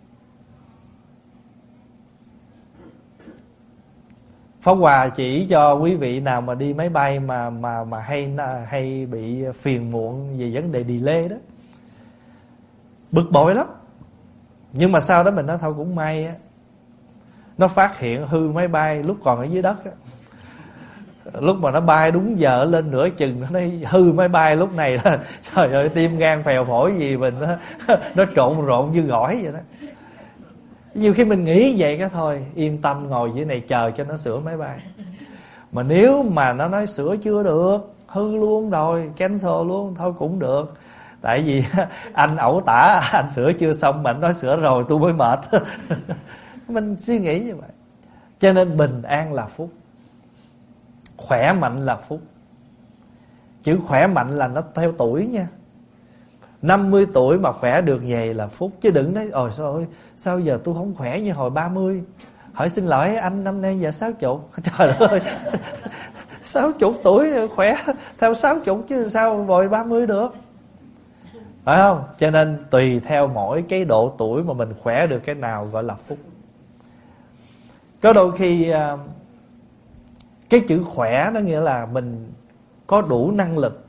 Pháp Hòa chỉ cho quý vị nào mà đi máy bay mà hay bị phiền muộn về vấn đề delay đó, bực bội lắm. Nhưng mà sau đó mình nói thôi cũng may á, nó phát hiện hư máy bay lúc còn ở dưới đất á. Lúc mà nó bay đúng giờ lên nửa chừng, nó nói hư máy bay lúc này là trời ơi, tim gan phèo phổi gì mình nó trộn rộn như gỏi vậy đó. Nhiều khi mình nghĩ vậy cái thôi, yên tâm ngồi dưới này chờ cho nó sửa máy bay. Mà nếu mà nó nói sửa chưa được, hư luôn rồi, cancel luôn, thôi cũng được. Tại vì anh ẩu tả, anh sửa chưa xong mà anh nói sửa rồi tôi mới mệt. Mình suy nghĩ như vậy. Cho nên bình an là phúc, khỏe mạnh là phúc. Chữ khỏe mạnh là nó theo tuổi nha. 50 tuổi mà khỏe được vậy là phúc. Chứ đừng nói ôi sao giờ tôi không khỏe như hồi 30. Hỏi xin lỗi anh, năm nay giờ 60. Trời ơi, 60 tuổi khỏe theo 60 chứ sao vội 30 được. Phải không? Cho nên tùy theo mỗi cái độ tuổi mà mình khỏe được cái nào gọi là phúc. Có đôi khi cái chữ khỏe nó nghĩa là mình có đủ năng lực.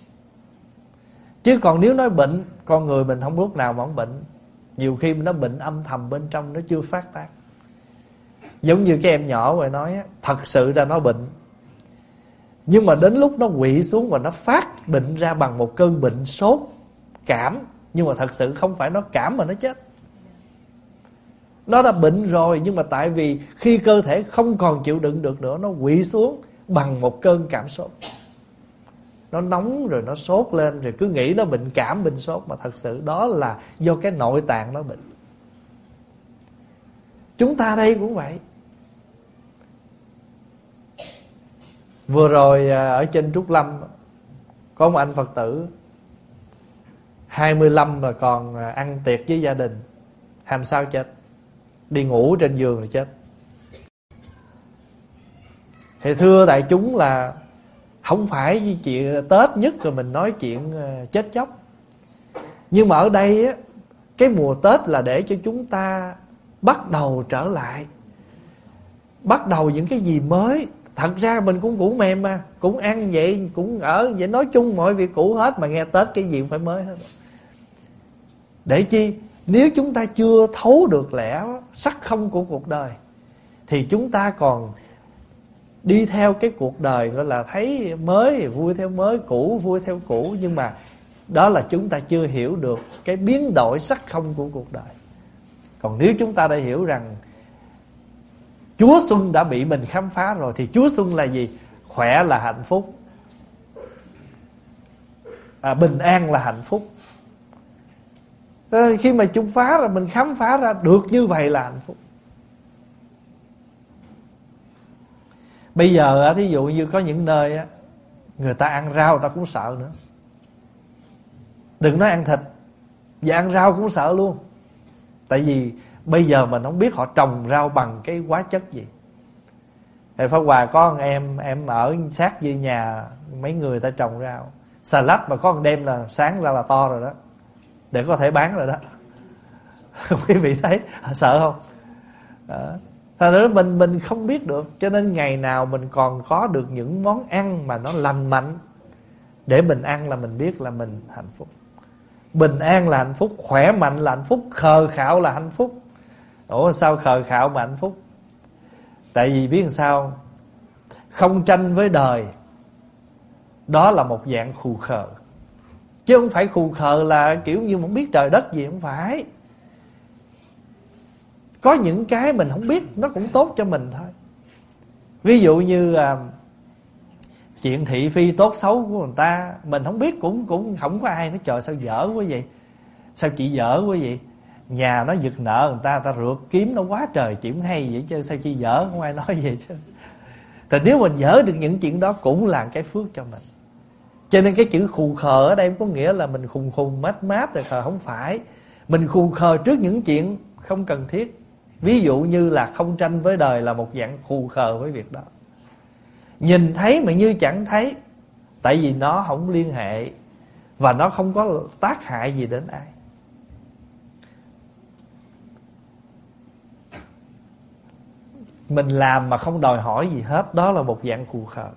Chứ còn nếu nói bệnh, con người mình không lúc nào mà không bệnh. Nhiều khi nó bệnh âm thầm bên trong, nó chưa phát tác. Giống như cái em nhỏ rồi nói á, thật sự ra nó bệnh, nhưng mà đến lúc nó quỵ xuống và nó phát bệnh ra bằng một cơn bệnh sốt, cảm. Nhưng mà thật sự không phải nó cảm mà nó chết. Nó đã bệnh rồi, nhưng mà tại vì khi cơ thể không còn chịu đựng được nữa, nó quỵ xuống bằng một cơn cảm sốt. Nó nóng rồi nó sốt lên, rồi cứ nghĩ nó bệnh cảm, bệnh sốt, mà thật sự đó là do cái nội tạng nó bệnh. Chúng ta đây cũng vậy. Vừa rồi ở trên Trúc Lâm có một anh Phật tử 25 mà còn ăn tiệc với gia đình, làm sao chết? Đi ngủ trên giường rồi chết. Thì thưa đại chúng là không phải chuyện Tết nhất rồi mình nói chuyện chết chóc. Nhưng mà ở đây á, cái mùa Tết là để cho chúng ta bắt đầu trở lại, bắt đầu những cái gì mới. Thật ra mình cũng cũ mềm mà, cũng ăn vậy, cũng ở vậy, nói chung mọi việc cũ hết. Mà nghe Tết cái gì cũng phải mới hết. Để chi? Nếu chúng ta chưa thấu được lẽ sắc không của cuộc đời, thì chúng ta còn đi theo cái cuộc đời gọi là thấy mới vui theo mới, cũ vui theo cũ. Nhưng mà đó là chúng ta chưa hiểu được cái biến đổi sắc không của cuộc đời. Còn nếu chúng ta đã hiểu rằng Chúa Xuân đã bị mình khám phá rồi, thì Chúa Xuân là gì? Khỏe là hạnh phúc, bình an là hạnh phúc. Khi mà chúng phá ra, mình khám phá ra được như vậy là hạnh phúc. Bây giờ thí dụ như có những nơi á, người ta ăn rau người ta cũng sợ nữa. Đừng nói ăn thịt, và ăn rau cũng sợ luôn. Tại vì bây giờ mình không biết họ trồng rau bằng cái hóa chất gì. Thì Pháp Hòa có một em ở sát dưới nhà mấy người ta trồng rau, xà lách mà có một đêm là sáng ra là to rồi đó, để có thể bán rồi đó. Quý vị thấy sợ không? Đó. Thật ra mình không biết được. Cho nên ngày nào mình còn có được những món ăn mà nó lành mạnh để mình ăn là mình biết là mình hạnh phúc. Bình an là hạnh phúc, khỏe mạnh là hạnh phúc, khờ khạo là hạnh phúc. Ủa sao khờ khạo mà hạnh phúc? Tại vì biết làm sao? Không tranh với đời, đó là một dạng khù khờ. Chứ không phải khù khờ là kiểu như không biết trời đất gì, không phải. Có những cái mình không biết nó cũng tốt cho mình thôi. Ví dụ như chuyện thị phi tốt xấu của người ta mình không biết, cũng không có ai nói trời sao dở quá vậy, sao chị dở quá vậy, nhà nó giật nợ người ta rượt kiếm nó quá trời chuyện hay vậy chứ sao chị dở, không ai nói vậy chứ. Thì nếu mình dở được những chuyện đó cũng là cái phước cho mình. Cho nên cái chữ khù khờ ở đây có nghĩa là mình khùng mát rồi khờ, không phải. Mình khù khờ trước những chuyện không cần thiết. Ví dụ như là không tranh với đời là một dạng khù khờ với việc đó. Nhìn thấy mà như chẳng thấy, tại vì nó không liên hệ và nó không có tác hại gì đến ai. Mình làm mà không đòi hỏi gì hết, đó là một dạng khù khờ.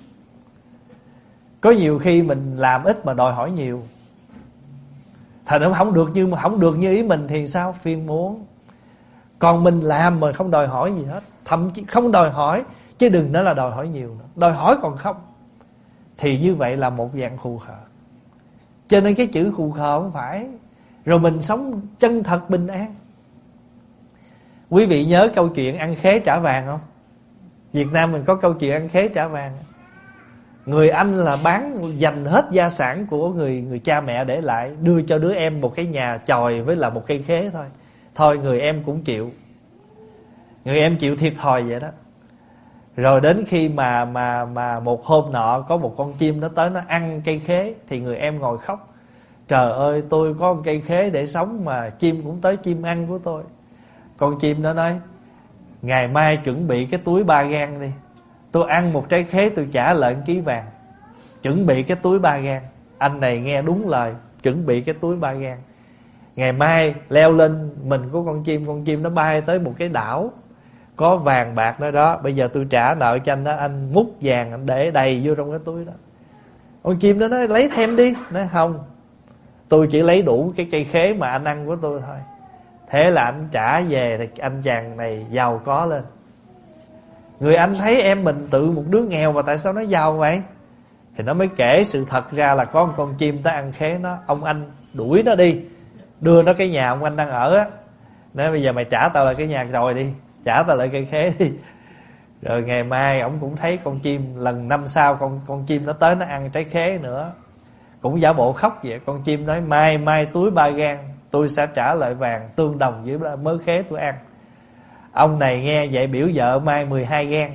Có nhiều khi mình làm ít mà đòi hỏi nhiều, thành nó không được như ý mình thì sao, phiền muốn. Còn mình làm mà không đòi hỏi gì hết, thậm chí không đòi hỏi, chứ đừng nói là đòi hỏi nhiều nữa, đòi hỏi còn không, thì như vậy là một dạng khù khờ. Cho nên cái chữ khù khờ không phải. Rồi mình sống chân thật bình an. Quý vị nhớ câu chuyện ăn khế trả vàng không? Việt Nam mình có câu chuyện ăn khế trả vàng. Người Anh là dành hết gia sản của người cha mẹ để lại, đưa cho đứa em một cái nhà chòi với là một cây khế thôi. Thôi người em cũng chịu. Người em chịu thiệt thòi vậy đó. Rồi đến khi mà một hôm nọ có một con chim nó tới nó ăn cây khế, thì người em ngồi khóc. Trời ơi, tôi có một cây khế để sống mà chim cũng tới chim ăn của tôi. Con chim nó nói, ngày mai chuẩn bị cái túi 3 gang đi, tôi ăn một trái khế tôi trả lại 1 ký vàng. Chuẩn bị cái túi 3 gang. Anh này nghe đúng lời, chuẩn bị cái túi 3 gang. Ngày mai leo lên mình của con chim nó bay tới một cái đảo có vàng bạc đó đó. Bây giờ tôi trả nợ cho anh đó, anh múc vàng anh để đầy vô trong cái túi đó. Con chim nó nói lấy thêm đi. Nói không, tôi chỉ lấy đủ cái cây khế mà anh ăn của tôi thôi. Thế là anh trả về thì anh chàng này giàu có lên. Người anh thấy em mình tự một đứa nghèo mà tại sao nó giàu vậy, thì nó mới kể sự thật ra là có một con chim tới ăn khế nó. Ông anh đuổi nó đi, đưa nó cái nhà ông anh đang ở á. Nói bây giờ mày trả tao lại cái nhà rồi đi, trả tao lại cây khế đi. Rồi ngày mai ông cũng thấy con chim, lần năm sau con chim nó tới nó ăn trái khế nữa, cũng giả bộ khóc vậy. Con chim nói mai túi 3 gang tôi sẽ trả lại vàng tương đồng với mớ khế tôi ăn. Ông này nghe vậy biểu vợ mai 12 gang.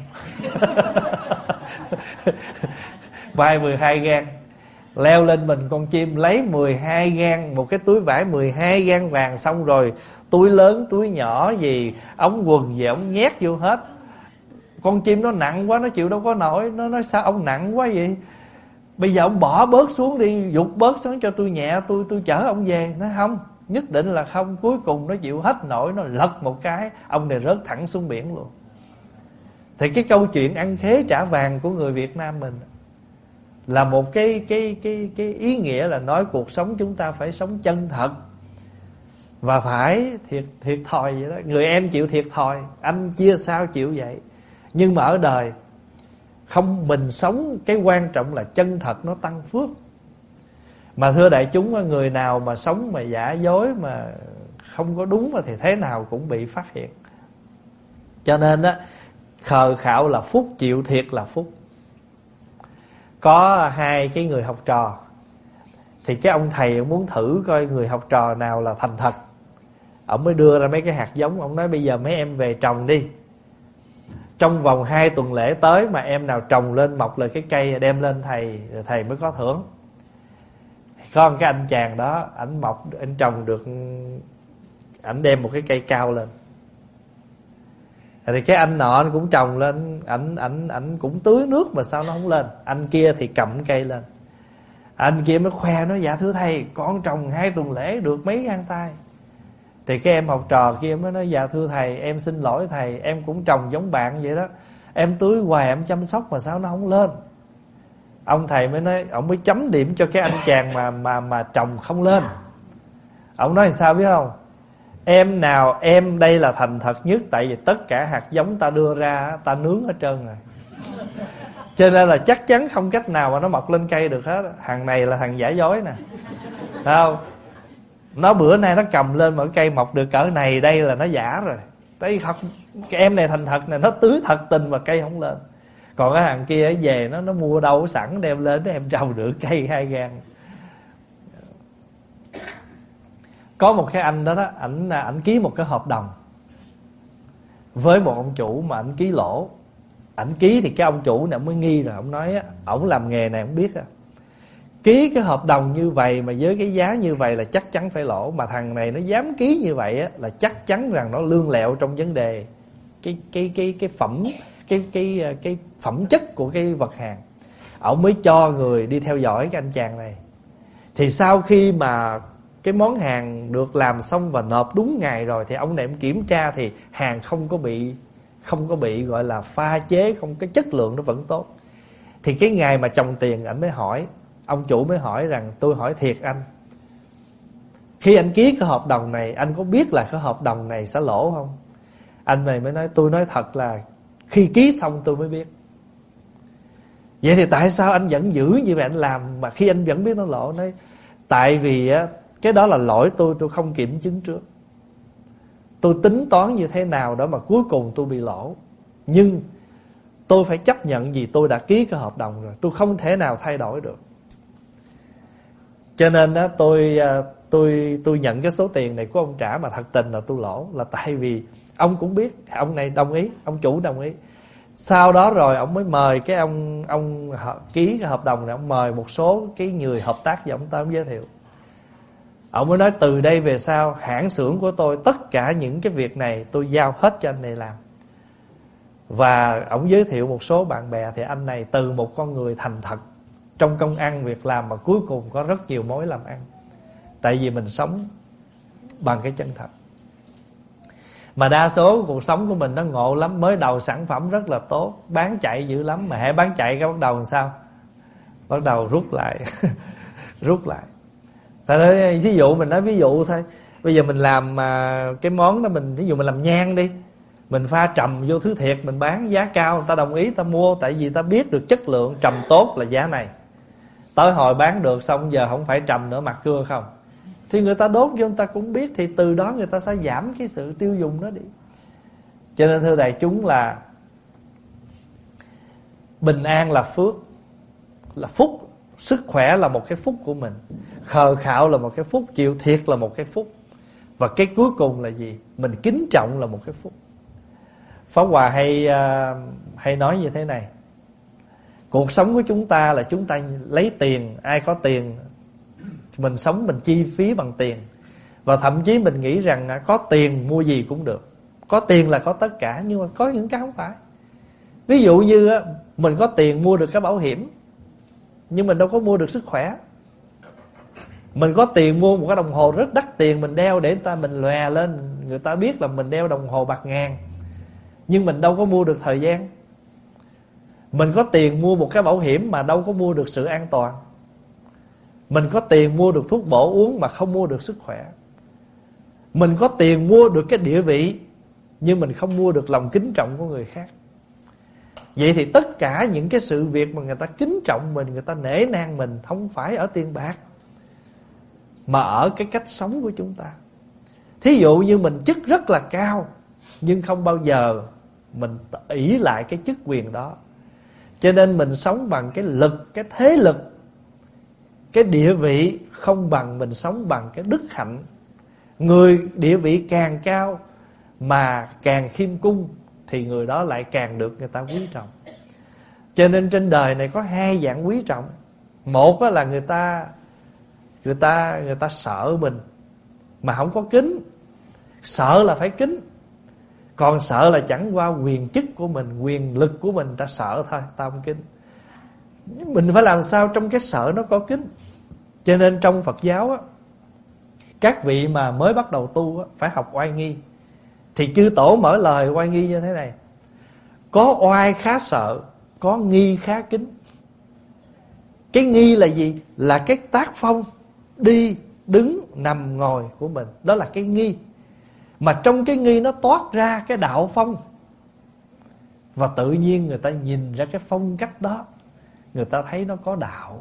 Mai 12 gang. Leo lên mình con chim lấy 12 gang, một cái túi vải 12 gang vàng. Xong rồi túi lớn túi nhỏ gì, ống quần gì ống nhét vô hết. Con chim nó nặng quá, nó chịu đâu có nổi. Nó nói sao ông nặng quá vậy, bây giờ ông bỏ bớt xuống đi, giục bớt xuống cho tôi nhẹ, tôi chở ông về. Nói không, nhất định là không. Cuối cùng nó chịu hết nổi, nó lật một cái, ông này rớt thẳng xuống biển luôn. Thì cái câu chuyện ăn khế trả vàng của người Việt Nam mình là một cái ý nghĩa là nói cuộc sống chúng ta phải sống chân thật và phải thiệt thòi vậy đó. Người em chịu thiệt thòi, anh chia sao chịu vậy. Nhưng mà ở đời không, mình sống cái quan trọng là chân thật, nó tăng phước. Mà thưa đại chúng, người nào mà sống mà giả dối mà không có đúng thì thế nào cũng bị phát hiện. Cho nên á, khờ khạo là phúc, chịu thiệt là phúc. Có 2 cái người học trò, thì cái ông thầy muốn thử coi người học trò nào là thành thật. Ông mới đưa ra mấy cái hạt giống. Ông nói bây giờ mấy em về trồng đi, trong vòng 2 tuần lễ tới mà em nào trồng lên mọc lên cái cây đem lên thầy, rồi thầy mới có thưởng. Có một cái anh chàng đó, ảnh mọc, ảnh trồng được, ảnh đem một cái cây cao lên. Thì cái anh nọ anh cũng trồng lên, ảnh cũng tưới nước mà sao nó không lên. Anh kia thì cầm cây lên. Anh kia mới khoe nói dạ thưa thầy, con trồng 2 tuần lễ được mấy gang tay. Thì cái em học trò kia mới nói dạ thưa thầy, em xin lỗi thầy, em cũng trồng giống bạn vậy đó, em tưới hoài, em chăm sóc mà sao nó không lên. Ông thầy mới nói, ông mới chấm điểm cho cái anh chàng mà trồng không lên. Ông nói sao biết không? Em đây là thành thật nhất, tại vì tất cả hạt giống ta đưa ra ta nướng hết trơn rồi. Cho nên là chắc chắn không cách nào mà nó mọc lên cây được hết. Thằng này là thằng giả dối nè, phải không? Nó bữa nay nó cầm lên mỗi cây mọc được cỡ này, đây là nó giả rồi. Cái em này thành thật nè, nó tưới thật tình mà cây không lên. Còn cái thằng kia về nó mua đâu sẵn đem lên để em trồng được cây 2 gan. Có một cái anh đó ảnh ký một cái hợp đồng với một ông chủ mà ảnh ký lỗ. Ảnh ký thì cái ông chủ này ông mới nghi rồi, ông nói á, ổng làm nghề này ông biết à, ký cái hợp đồng như vậy mà với cái giá như vậy là chắc chắn phải lỗ. Mà thằng này nó dám ký như vậy á, là chắc chắn rằng nó lương lẹo trong vấn đề cái phẩm chất của cái vật hàng. Ổng mới cho người đi theo dõi cái anh chàng này. Thì sau khi mà cái món hàng được làm xong và nộp đúng ngày rồi, thì ông này ông kiểm tra thì hàng không có bị gọi là pha chế, không, cái chất lượng nó vẫn tốt. Thì cái ngày mà chồng tiền, anh mới hỏi, ông chủ mới hỏi rằng, tôi hỏi thiệt anh, khi anh ký cái hợp đồng này, anh có biết là cái hợp đồng này sẽ lỗ không? Anh này mới nói, tôi nói thật là khi ký xong tôi mới biết. Vậy thì tại sao anh vẫn giữ như vậy anh làm mà khi anh vẫn biết nó lỗ? Nói tại vì á, cái đó là lỗi tôi không kiểm chứng trước. Tôi tính toán như thế nào đó mà cuối cùng tôi bị lỗ. Nhưng tôi phải chấp nhận vì tôi đã ký cái hợp đồng rồi, tôi không thể nào thay đổi được. Cho nên đó, tôi nhận cái số tiền này của ông trả mà thật tình là tôi lỗ, là tại vì ông cũng biết, ông này đồng ý, ông chủ đồng ý. Sau đó rồi ông mới mời cái ông ký cái hợp đồng này, ông mời một số cái người hợp tác với ông ta, ông giới thiệu. Ông mới nói từ đây về sau hãng xưởng của tôi tất cả những cái việc này tôi giao hết cho anh này làm. Và ông giới thiệu một số bạn bè. Thì anh này từ một con người thành thật trong công ăn việc làm mà cuối cùng có rất nhiều mối làm ăn. Tại vì mình sống bằng cái chân thật. Mà đa số cuộc sống của mình nó ngộ lắm. Mới đầu sản phẩm rất là tốt, bán chạy dữ lắm, mà hãy bán chạy cái bắt đầu làm sao? Bắt đầu rút lại. Rút lại. Tại đó, ví dụ mình nói ví dụ thôi. Bây giờ mình làm cái món đó, ví dụ mình làm nhang đi, mình pha trầm vô thứ thiệt, mình bán giá cao, người ta đồng ý, ta mua. Tại vì ta biết được chất lượng trầm tốt là giá này. Tới hồi bán được xong giờ không phải trầm nữa, mặt cưa không, thì người ta đốt vô, người ta cũng biết. Thì từ đó người ta sẽ giảm cái sự tiêu dùng đó đi. Cho nên thưa đại chúng là bình an là phước, là phúc. Sức khỏe là một cái phúc của mình, khờ khạo là một cái phúc, chịu thiệt là một cái phúc. Và cái cuối cùng là gì? Mình kính trọng là một cái phúc. Pháp Hòa hay nói như thế này: cuộc sống của chúng ta là chúng ta lấy tiền, ai có tiền mình sống, mình chi phí bằng tiền. Và thậm chí mình nghĩ rằng có tiền mua gì cũng được, có tiền là có tất cả. Nhưng mà có những cái không phải. Ví dụ như mình có tiền mua được cái bảo hiểm, nhưng mình đâu có mua được sức khỏe. Mình có tiền mua một cái đồng hồ rất đắt tiền, mình đeo để mình lòe lên, người ta biết là mình đeo đồng hồ bạc ngàn, nhưng mình đâu có mua được thời gian. Mình có tiền mua một cái bảo hiểm mà đâu có mua được sự an toàn. Mình có tiền mua được thuốc bổ uống mà không mua được sức khỏe. Mình có tiền mua được cái địa vị, nhưng mình không mua được lòng kính trọng của người khác. Vậy thì tất cả những cái sự việc mà người ta kính trọng mình, người ta nể nang mình, không phải ở tiền bạc, mà ở cái cách sống của chúng ta. Thí dụ như mình chức rất là cao, nhưng không bao giờ mình ỷ lại cái chức quyền đó. Cho nên mình sống bằng cái lực, cái thế lực, cái địa vị, không bằng mình sống bằng cái đức hạnh. Người địa vị càng cao mà càng khiêm cung thì người đó lại càng được người ta quý trọng. Cho nên trên đời này có hai dạng quý trọng. Một là người ta sợ mình mà không có kính. Sợ là phải kính. Còn sợ là chẳng qua quyền chức của mình, quyền lực của mình, ta sợ thôi, ta không kính. Mình phải làm sao trong cái sợ nó có kính. Cho nên trong Phật giáo á, các vị mà mới bắt đầu tu á, phải học oai nghi. Thì chư tổ mở lời oai nghi như thế này: có oai khá sợ, có nghi khá kính. Cái nghi là gì? Là cái tác phong đi, đứng, nằm, ngồi của mình. Đó là cái nghi. Mà trong cái nghi nó toát ra cái đạo phong. Và tự nhiên người ta nhìn ra cái phong cách đó, người ta thấy nó có đạo.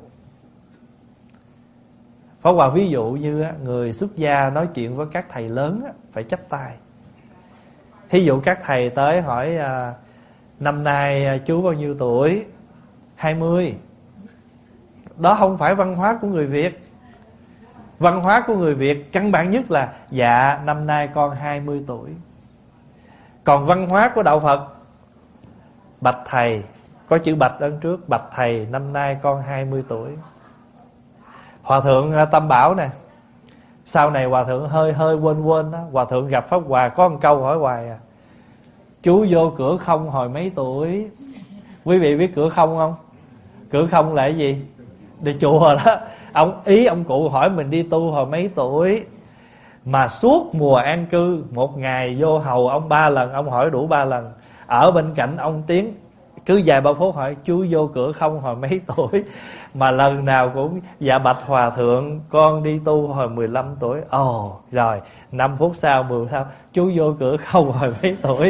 Pháp Hòa ví dụ như người xuất gia nói chuyện với các thầy lớn phải chắp tay. Thí dụ các thầy tới hỏi năm nay chú bao nhiêu tuổi? 20. Đó không phải văn hóa của người Việt. Văn hóa của người Việt căn bản nhất là dạ năm nay con 20 tuổi. Còn văn hóa của đạo Phật, bạch thầy, có chữ bạch ở trước, bạch thầy năm nay con 20 tuổi. Hòa thượng Tâm Bảo nè, sau này hòa thượng hơi quên đó. Hòa thượng gặp Pháp Hòa có một câu hỏi hoài chú vô cửa không hồi mấy tuổi? Quý vị biết cửa không không? Cửa không là cái gì? Đi chùa đó. Ông cụ hỏi mình đi tu hồi mấy tuổi. Mà suốt mùa an cư, một ngày vô hầu ông 3 lần, ông hỏi đủ 3 lần. Ở bên cạnh ông Tiến cứ vài ba phút hỏi chú vô cửa không hồi mấy tuổi. Mà lần nào cũng dạ bạch hòa thượng con đi tu hồi 15 tuổi. Ồ rồi 5 phút sau 10 phút sau chú vô cửa không hồi mấy tuổi.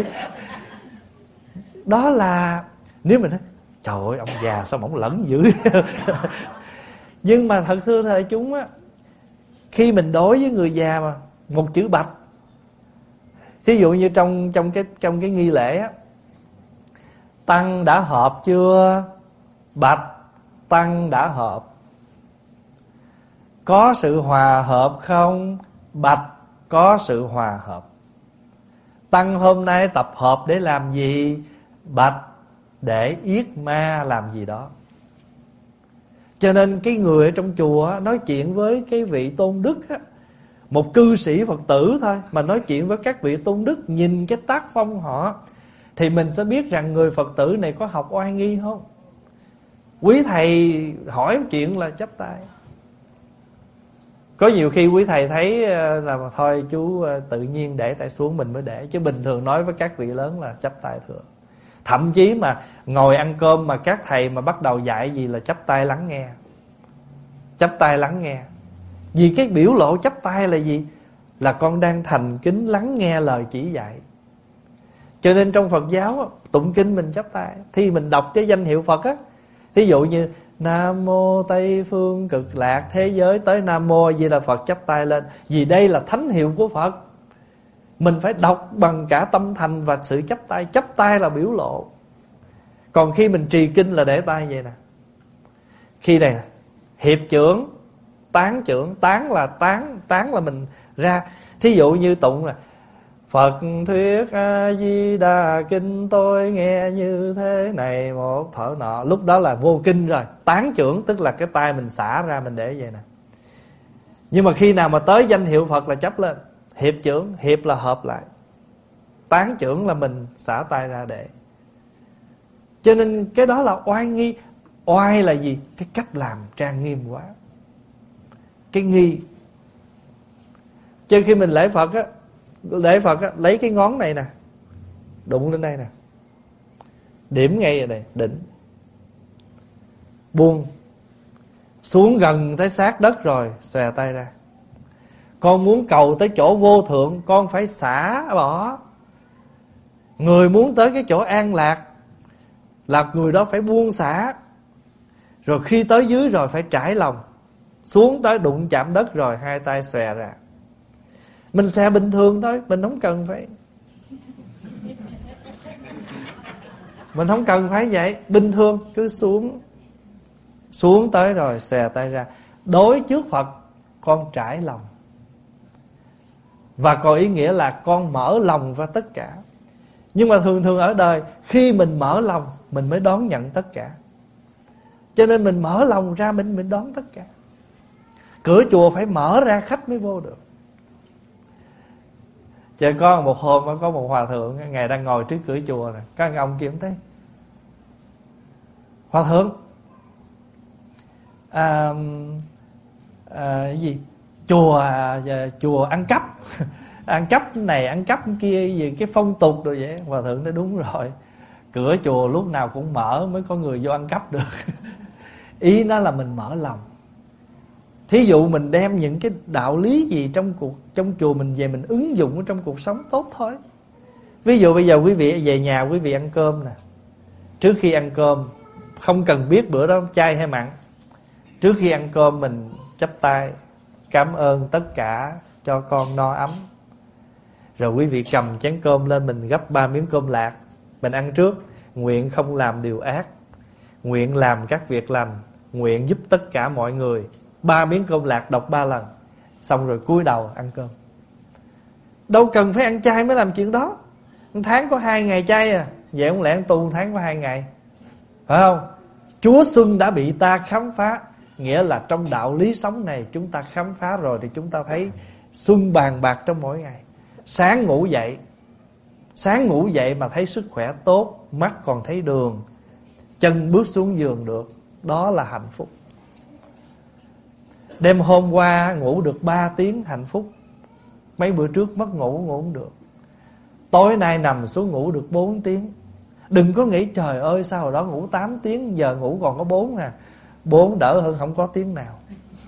Đó là nếu mình nói trời ơi ông già sao ổng lẫn dữ. Nhưng mà thật sự thầy chúng á, khi mình đối với người già mà một chữ bạch. Thí dụ như trong cái nghi lễ á, tăng đã họp chưa? Bạch tăng đã họp. Có sự hòa hợp không? Bạch có sự hòa hợp. Tăng hôm nay tập hợp để làm gì? Bạch để yết ma làm gì đó. Cho nên cái người ở trong chùa nói chuyện với cái vị tôn đức á, một cư sĩ Phật tử thôi mà nói chuyện với các vị tôn đức, nhìn cái tác phong họ thì mình sẽ biết rằng người Phật tử này có học oai nghi không. Quý thầy hỏi chuyện là chắp tay. Có nhiều khi quý thầy thấy là thôi chú tự nhiên để tay xuống mình mới để, chứ bình thường nói với các vị lớn là chắp tay thưa. Thậm chí mà ngồi ăn cơm mà các thầy mà bắt đầu dạy gì là chắp tay lắng nghe. Chắp tay lắng nghe. Vì cái biểu lộ chắp tay là gì? Là con đang thành kính lắng nghe lời chỉ dạy. Cho nên trong Phật giáo tụng kinh mình chắp tay. Thì mình đọc cái danh hiệu Phật á, thí dụ như Nam mô Tây phương cực lạc thế giới tới Nam mô Di Đà Phật chắp tay lên. Vì đây là thánh hiệu của Phật. Mình phải đọc bằng cả tâm thành và sự chắp tay. Chắp tay là biểu lộ. Còn khi mình trì kinh là để tay vậy nè. Khi này hiệp trưởng, tán trưởng. Tán là mình ra. Thí dụ như tụng là Phật thuyết A Di Đà kinh tôi nghe như thế này một thở nọ. Lúc đó là vô kinh rồi. Tán trưởng tức là cái tay mình xả ra mình để vậy nè. Nhưng mà khi nào mà tới danh hiệu Phật là chấp lên. Hiệp trưởng, hiệp là hợp lại. Tán trưởng là mình xả tay ra để. Cho nên cái đó là oai nghi. Oai là gì? Cái cách làm trang nghiêm quá. Cái nghi. Cho khi mình lễ Phật á, lấy cái ngón này nè, đụng lên đây nè, điểm ngay ở đây, đỉnh, buông xuống gần tới sát đất rồi xòe tay ra. Con muốn cầu tới chỗ vô thượng, con phải xả bỏ. Người muốn tới cái chỗ an lạc là người đó phải buông xả. Rồi khi tới dưới rồi phải trải lòng. Xuống tới đụng chạm đất rồi hai tay xòe ra. Mình xòe bình thường thôi, mình không cần phải. Mình không cần phải vậy, bình thường cứ xuống tới rồi xòe tay ra. Đối trước Phật con trải lòng. Và có ý nghĩa là con mở lòng ra tất cả. Nhưng mà thường ở đời, khi mình mở lòng mình mới đón nhận tất cả. Cho nên mình mở lòng ra mình đón tất cả. Cửa chùa phải mở ra khách mới vô được. Chờ có một hôm có một hòa thượng, ngài đang ngồi trước cửa chùa này, có ông kia cũng thấy hòa thượng cái gì chùa ăn cắp ăn cắp này ăn cắp kia gì cái phong tục rồi vậy. Hòa thượng nói đúng rồi, cửa chùa lúc nào cũng mở mới có người vô ăn cắp được. Ý nó là mình mở lòng. Thí dụ mình đem những cái đạo lý gì trong chùa mình về mình ứng dụng ở trong cuộc sống tốt thôi. Ví dụ bây giờ quý vị về nhà quý vị ăn cơm nè, Trước khi ăn cơm, không cần biết bữa đó chay hay mặn, trước khi ăn cơm mình chắp tay cảm ơn tất cả cho con no ấm. Rồi quý vị cầm chén cơm lên, mình gấp 3 miếng cơm lạc, mình ăn trước. Nguyện không làm điều ác, nguyện làm các việc lành, nguyện giúp tất cả mọi người. 3 miếng cơm lạc đọc 3 lần. Xong rồi cúi đầu ăn cơm. Đâu cần phải ăn chay mới làm chuyện đó. Một tháng có 2 ngày chay à, vậy không lẽ ăn tu 1 tháng có 2 ngày, phải không? Chúa Xuân đã bị ta khám phá. Nghĩa là trong đạo lý sống này chúng ta khám phá rồi, thì chúng ta thấy xuân bàn bạc trong mỗi ngày. Sáng ngủ dậy mà thấy sức khỏe tốt, mắt còn thấy đường, chân bước xuống giường được, đó là hạnh phúc. Đêm hôm qua ngủ được 3 tiếng hạnh phúc. Mấy bữa trước mất ngủ không được. Tối nay nằm xuống ngủ được 4 tiếng. Đừng có nghĩ trời ơi sao hồi đó ngủ 8 tiếng, giờ ngủ còn có 4 à. 4 đỡ hơn không có tiếng nào.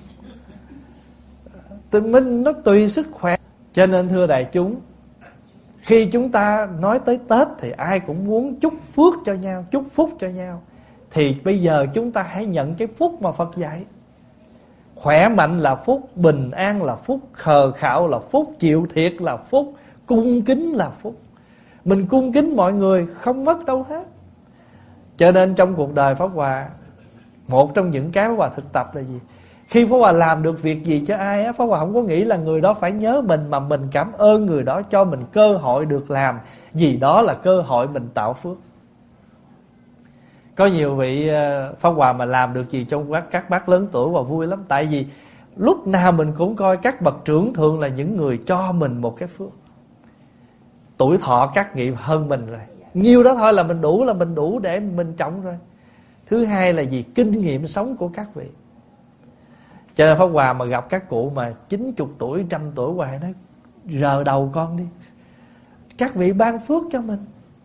Mình nó tùy sức khỏe. Cho nên thưa đại chúng, khi chúng ta nói tới Tết thì ai cũng muốn chúc phước cho nhau, chúc phúc cho nhau. Thì bây giờ chúng ta hãy nhận cái phúc mà Phật dạy. Khỏe mạnh là phúc, bình an là phúc, khờ khạo là phúc, chịu thiệt là phúc, cung kính là phúc. Mình cung kính mọi người không mất đâu hết. Cho nên trong cuộc đời Pháp Hòa, một trong những cái Pháp Hòa thực tập là gì? Khi Pháp Hòa làm được việc gì cho ai á, Pháp Hòa không có nghĩ là người đó phải nhớ mình, mà mình cảm ơn người đó cho mình cơ hội được làm. Vì đó là cơ hội mình tạo phước. Có nhiều vị Pháp Hòa mà làm được gì trong các bác lớn tuổi Hòa vui lắm. Tại vì lúc nào mình cũng coi các bậc trưởng thường là những người cho mình một cái phước. Tuổi thọ các nghiệp hơn mình rồi, nhiêu đó thôi là mình đủ để mình trọng rồi. Thứ hai là gì? Kinh nghiệm sống của các vị. Cho nên Pháp Hòa mà gặp các cụ mà 90 tuổi, 100 tuổi, Hòa nói rờ đầu con đi, các vị ban phước cho mình.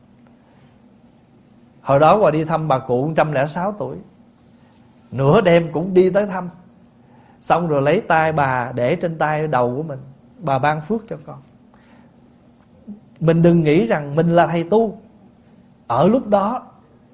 Hồi đó Hòa đi thăm bà cụ 106 tuổi, nửa đêm cũng đi tới thăm. Xong rồi lấy tay bà để trên tay đầu của mình, bà ban phước cho con. Mình đừng nghĩ rằng mình là thầy tu. Ở lúc đó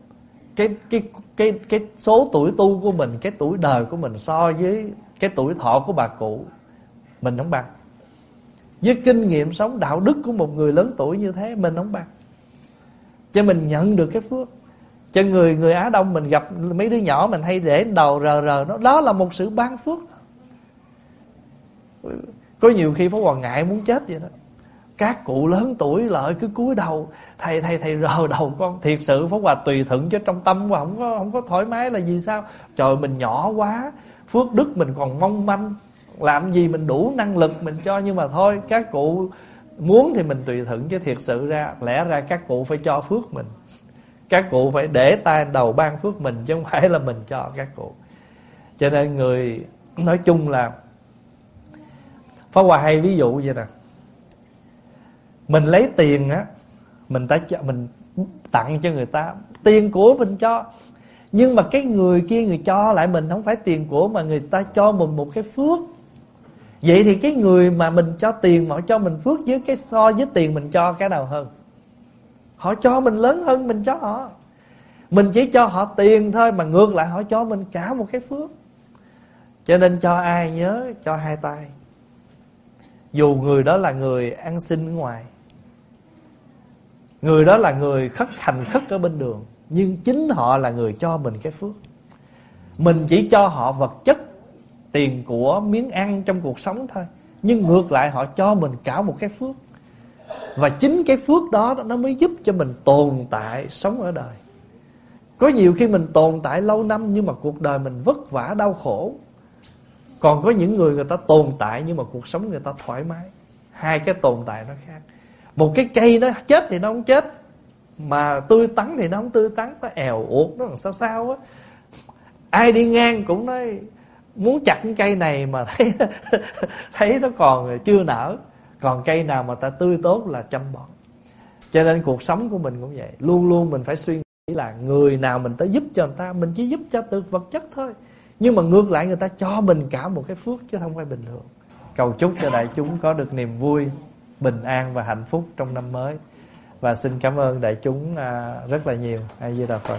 cái số tuổi tu của mình, cái tuổi đời của mình so với cái tuổi thọ của bà cụ, mình không bằng. Với kinh nghiệm sống đạo đức của một người lớn tuổi như thế, mình không bằng. Cho mình nhận được cái phước. Cho người Á Đông mình gặp mấy đứa nhỏ mình hay để đầu rờ nó, đó là một sự ban phước. Có nhiều khi Pháp Hòa ngại muốn chết vậy đó. Các cụ lớn tuổi lợi cứ cúi đầu, thầy rờ đầu con. Thiệt sự Pháp Hòa tùy thuận, chứ trong tâm Hòa không có thoải mái là vì sao? Trời, mình nhỏ quá, phước đức mình còn mong manh, làm gì mình đủ năng lực mình cho. Nhưng mà thôi, các cụ muốn thì mình tùy thuận, chứ thiệt sự ra lẽ ra các cụ phải cho phước mình. Các cụ phải để tay đầu ban phước mình, chứ không phải là mình cho các cụ. Cho nên người nói chung là Pháp Hòa hay ví dụ vậy nè. Mình lấy tiền á, mình tặng cho người ta, tiền của mình cho. Nhưng mà cái người kia người cho lại mình không phải tiền của, mà người ta cho mình một cái phước. Vậy thì cái người mà mình cho tiền mà họ cho mình phước, với cái so với tiền mình cho, cái nào hơn? Họ cho mình lớn hơn mình cho họ. Mình chỉ cho họ tiền thôi, mà ngược lại họ cho mình cả một cái phước. Cho nên cho ai nhớ cho hai tay. Dù người đó là người ăn xin ở ngoài, người đó là người hành khất ở bên đường, nhưng chính họ là người cho mình cái phước. Mình chỉ cho họ vật chất, tiền của, miếng ăn trong cuộc sống thôi, nhưng ngược lại họ cho mình cả một cái phước. Và chính cái phước đó nó mới giúp cho mình tồn tại sống ở đời. Có nhiều khi mình tồn tại lâu năm, nhưng mà cuộc đời mình vất vả đau khổ. Còn có những người ta tồn tại nhưng mà cuộc sống người ta thoải mái. Hai cái tồn tại nó khác. Một cái cây nó chết thì nó không chết, mà tươi tắn thì nó không tươi tắn, nó èo uột, nó làm sao á. Ai đi ngang cũng nói muốn chặt cái cây này mà thấy nó còn chưa nở. Còn cây nào mà ta tươi tốt là chăm bón. Cho nên cuộc sống của mình cũng vậy. Luôn luôn mình phải suy nghĩ là người nào mình tới giúp cho người ta, mình chỉ giúp cho từ vật chất thôi, nhưng mà ngược lại người ta cho mình cả một cái phước, chứ không phải bình thường. Cầu chúc cho đại chúng có được niềm vui, bình an và hạnh phúc trong năm mới. Và xin cảm ơn đại chúng rất là nhiều. A Di Đà Phật.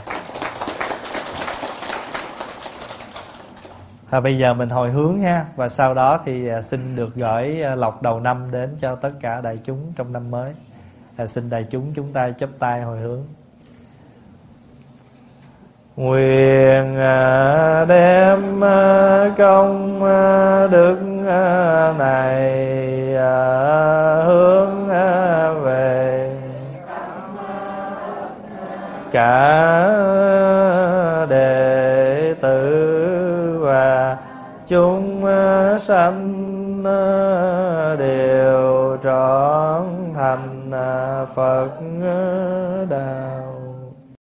Bây giờ mình hồi hướng ha. Và sau đó thì xin được gửi lộc đầu năm đến cho tất cả đại chúng trong năm mới. Xin đại chúng ta chắp tay hồi hướng. Nguyện đem công đức này hướng về cả đệ tử và chúng sanh đều trọn thành Phật đạo.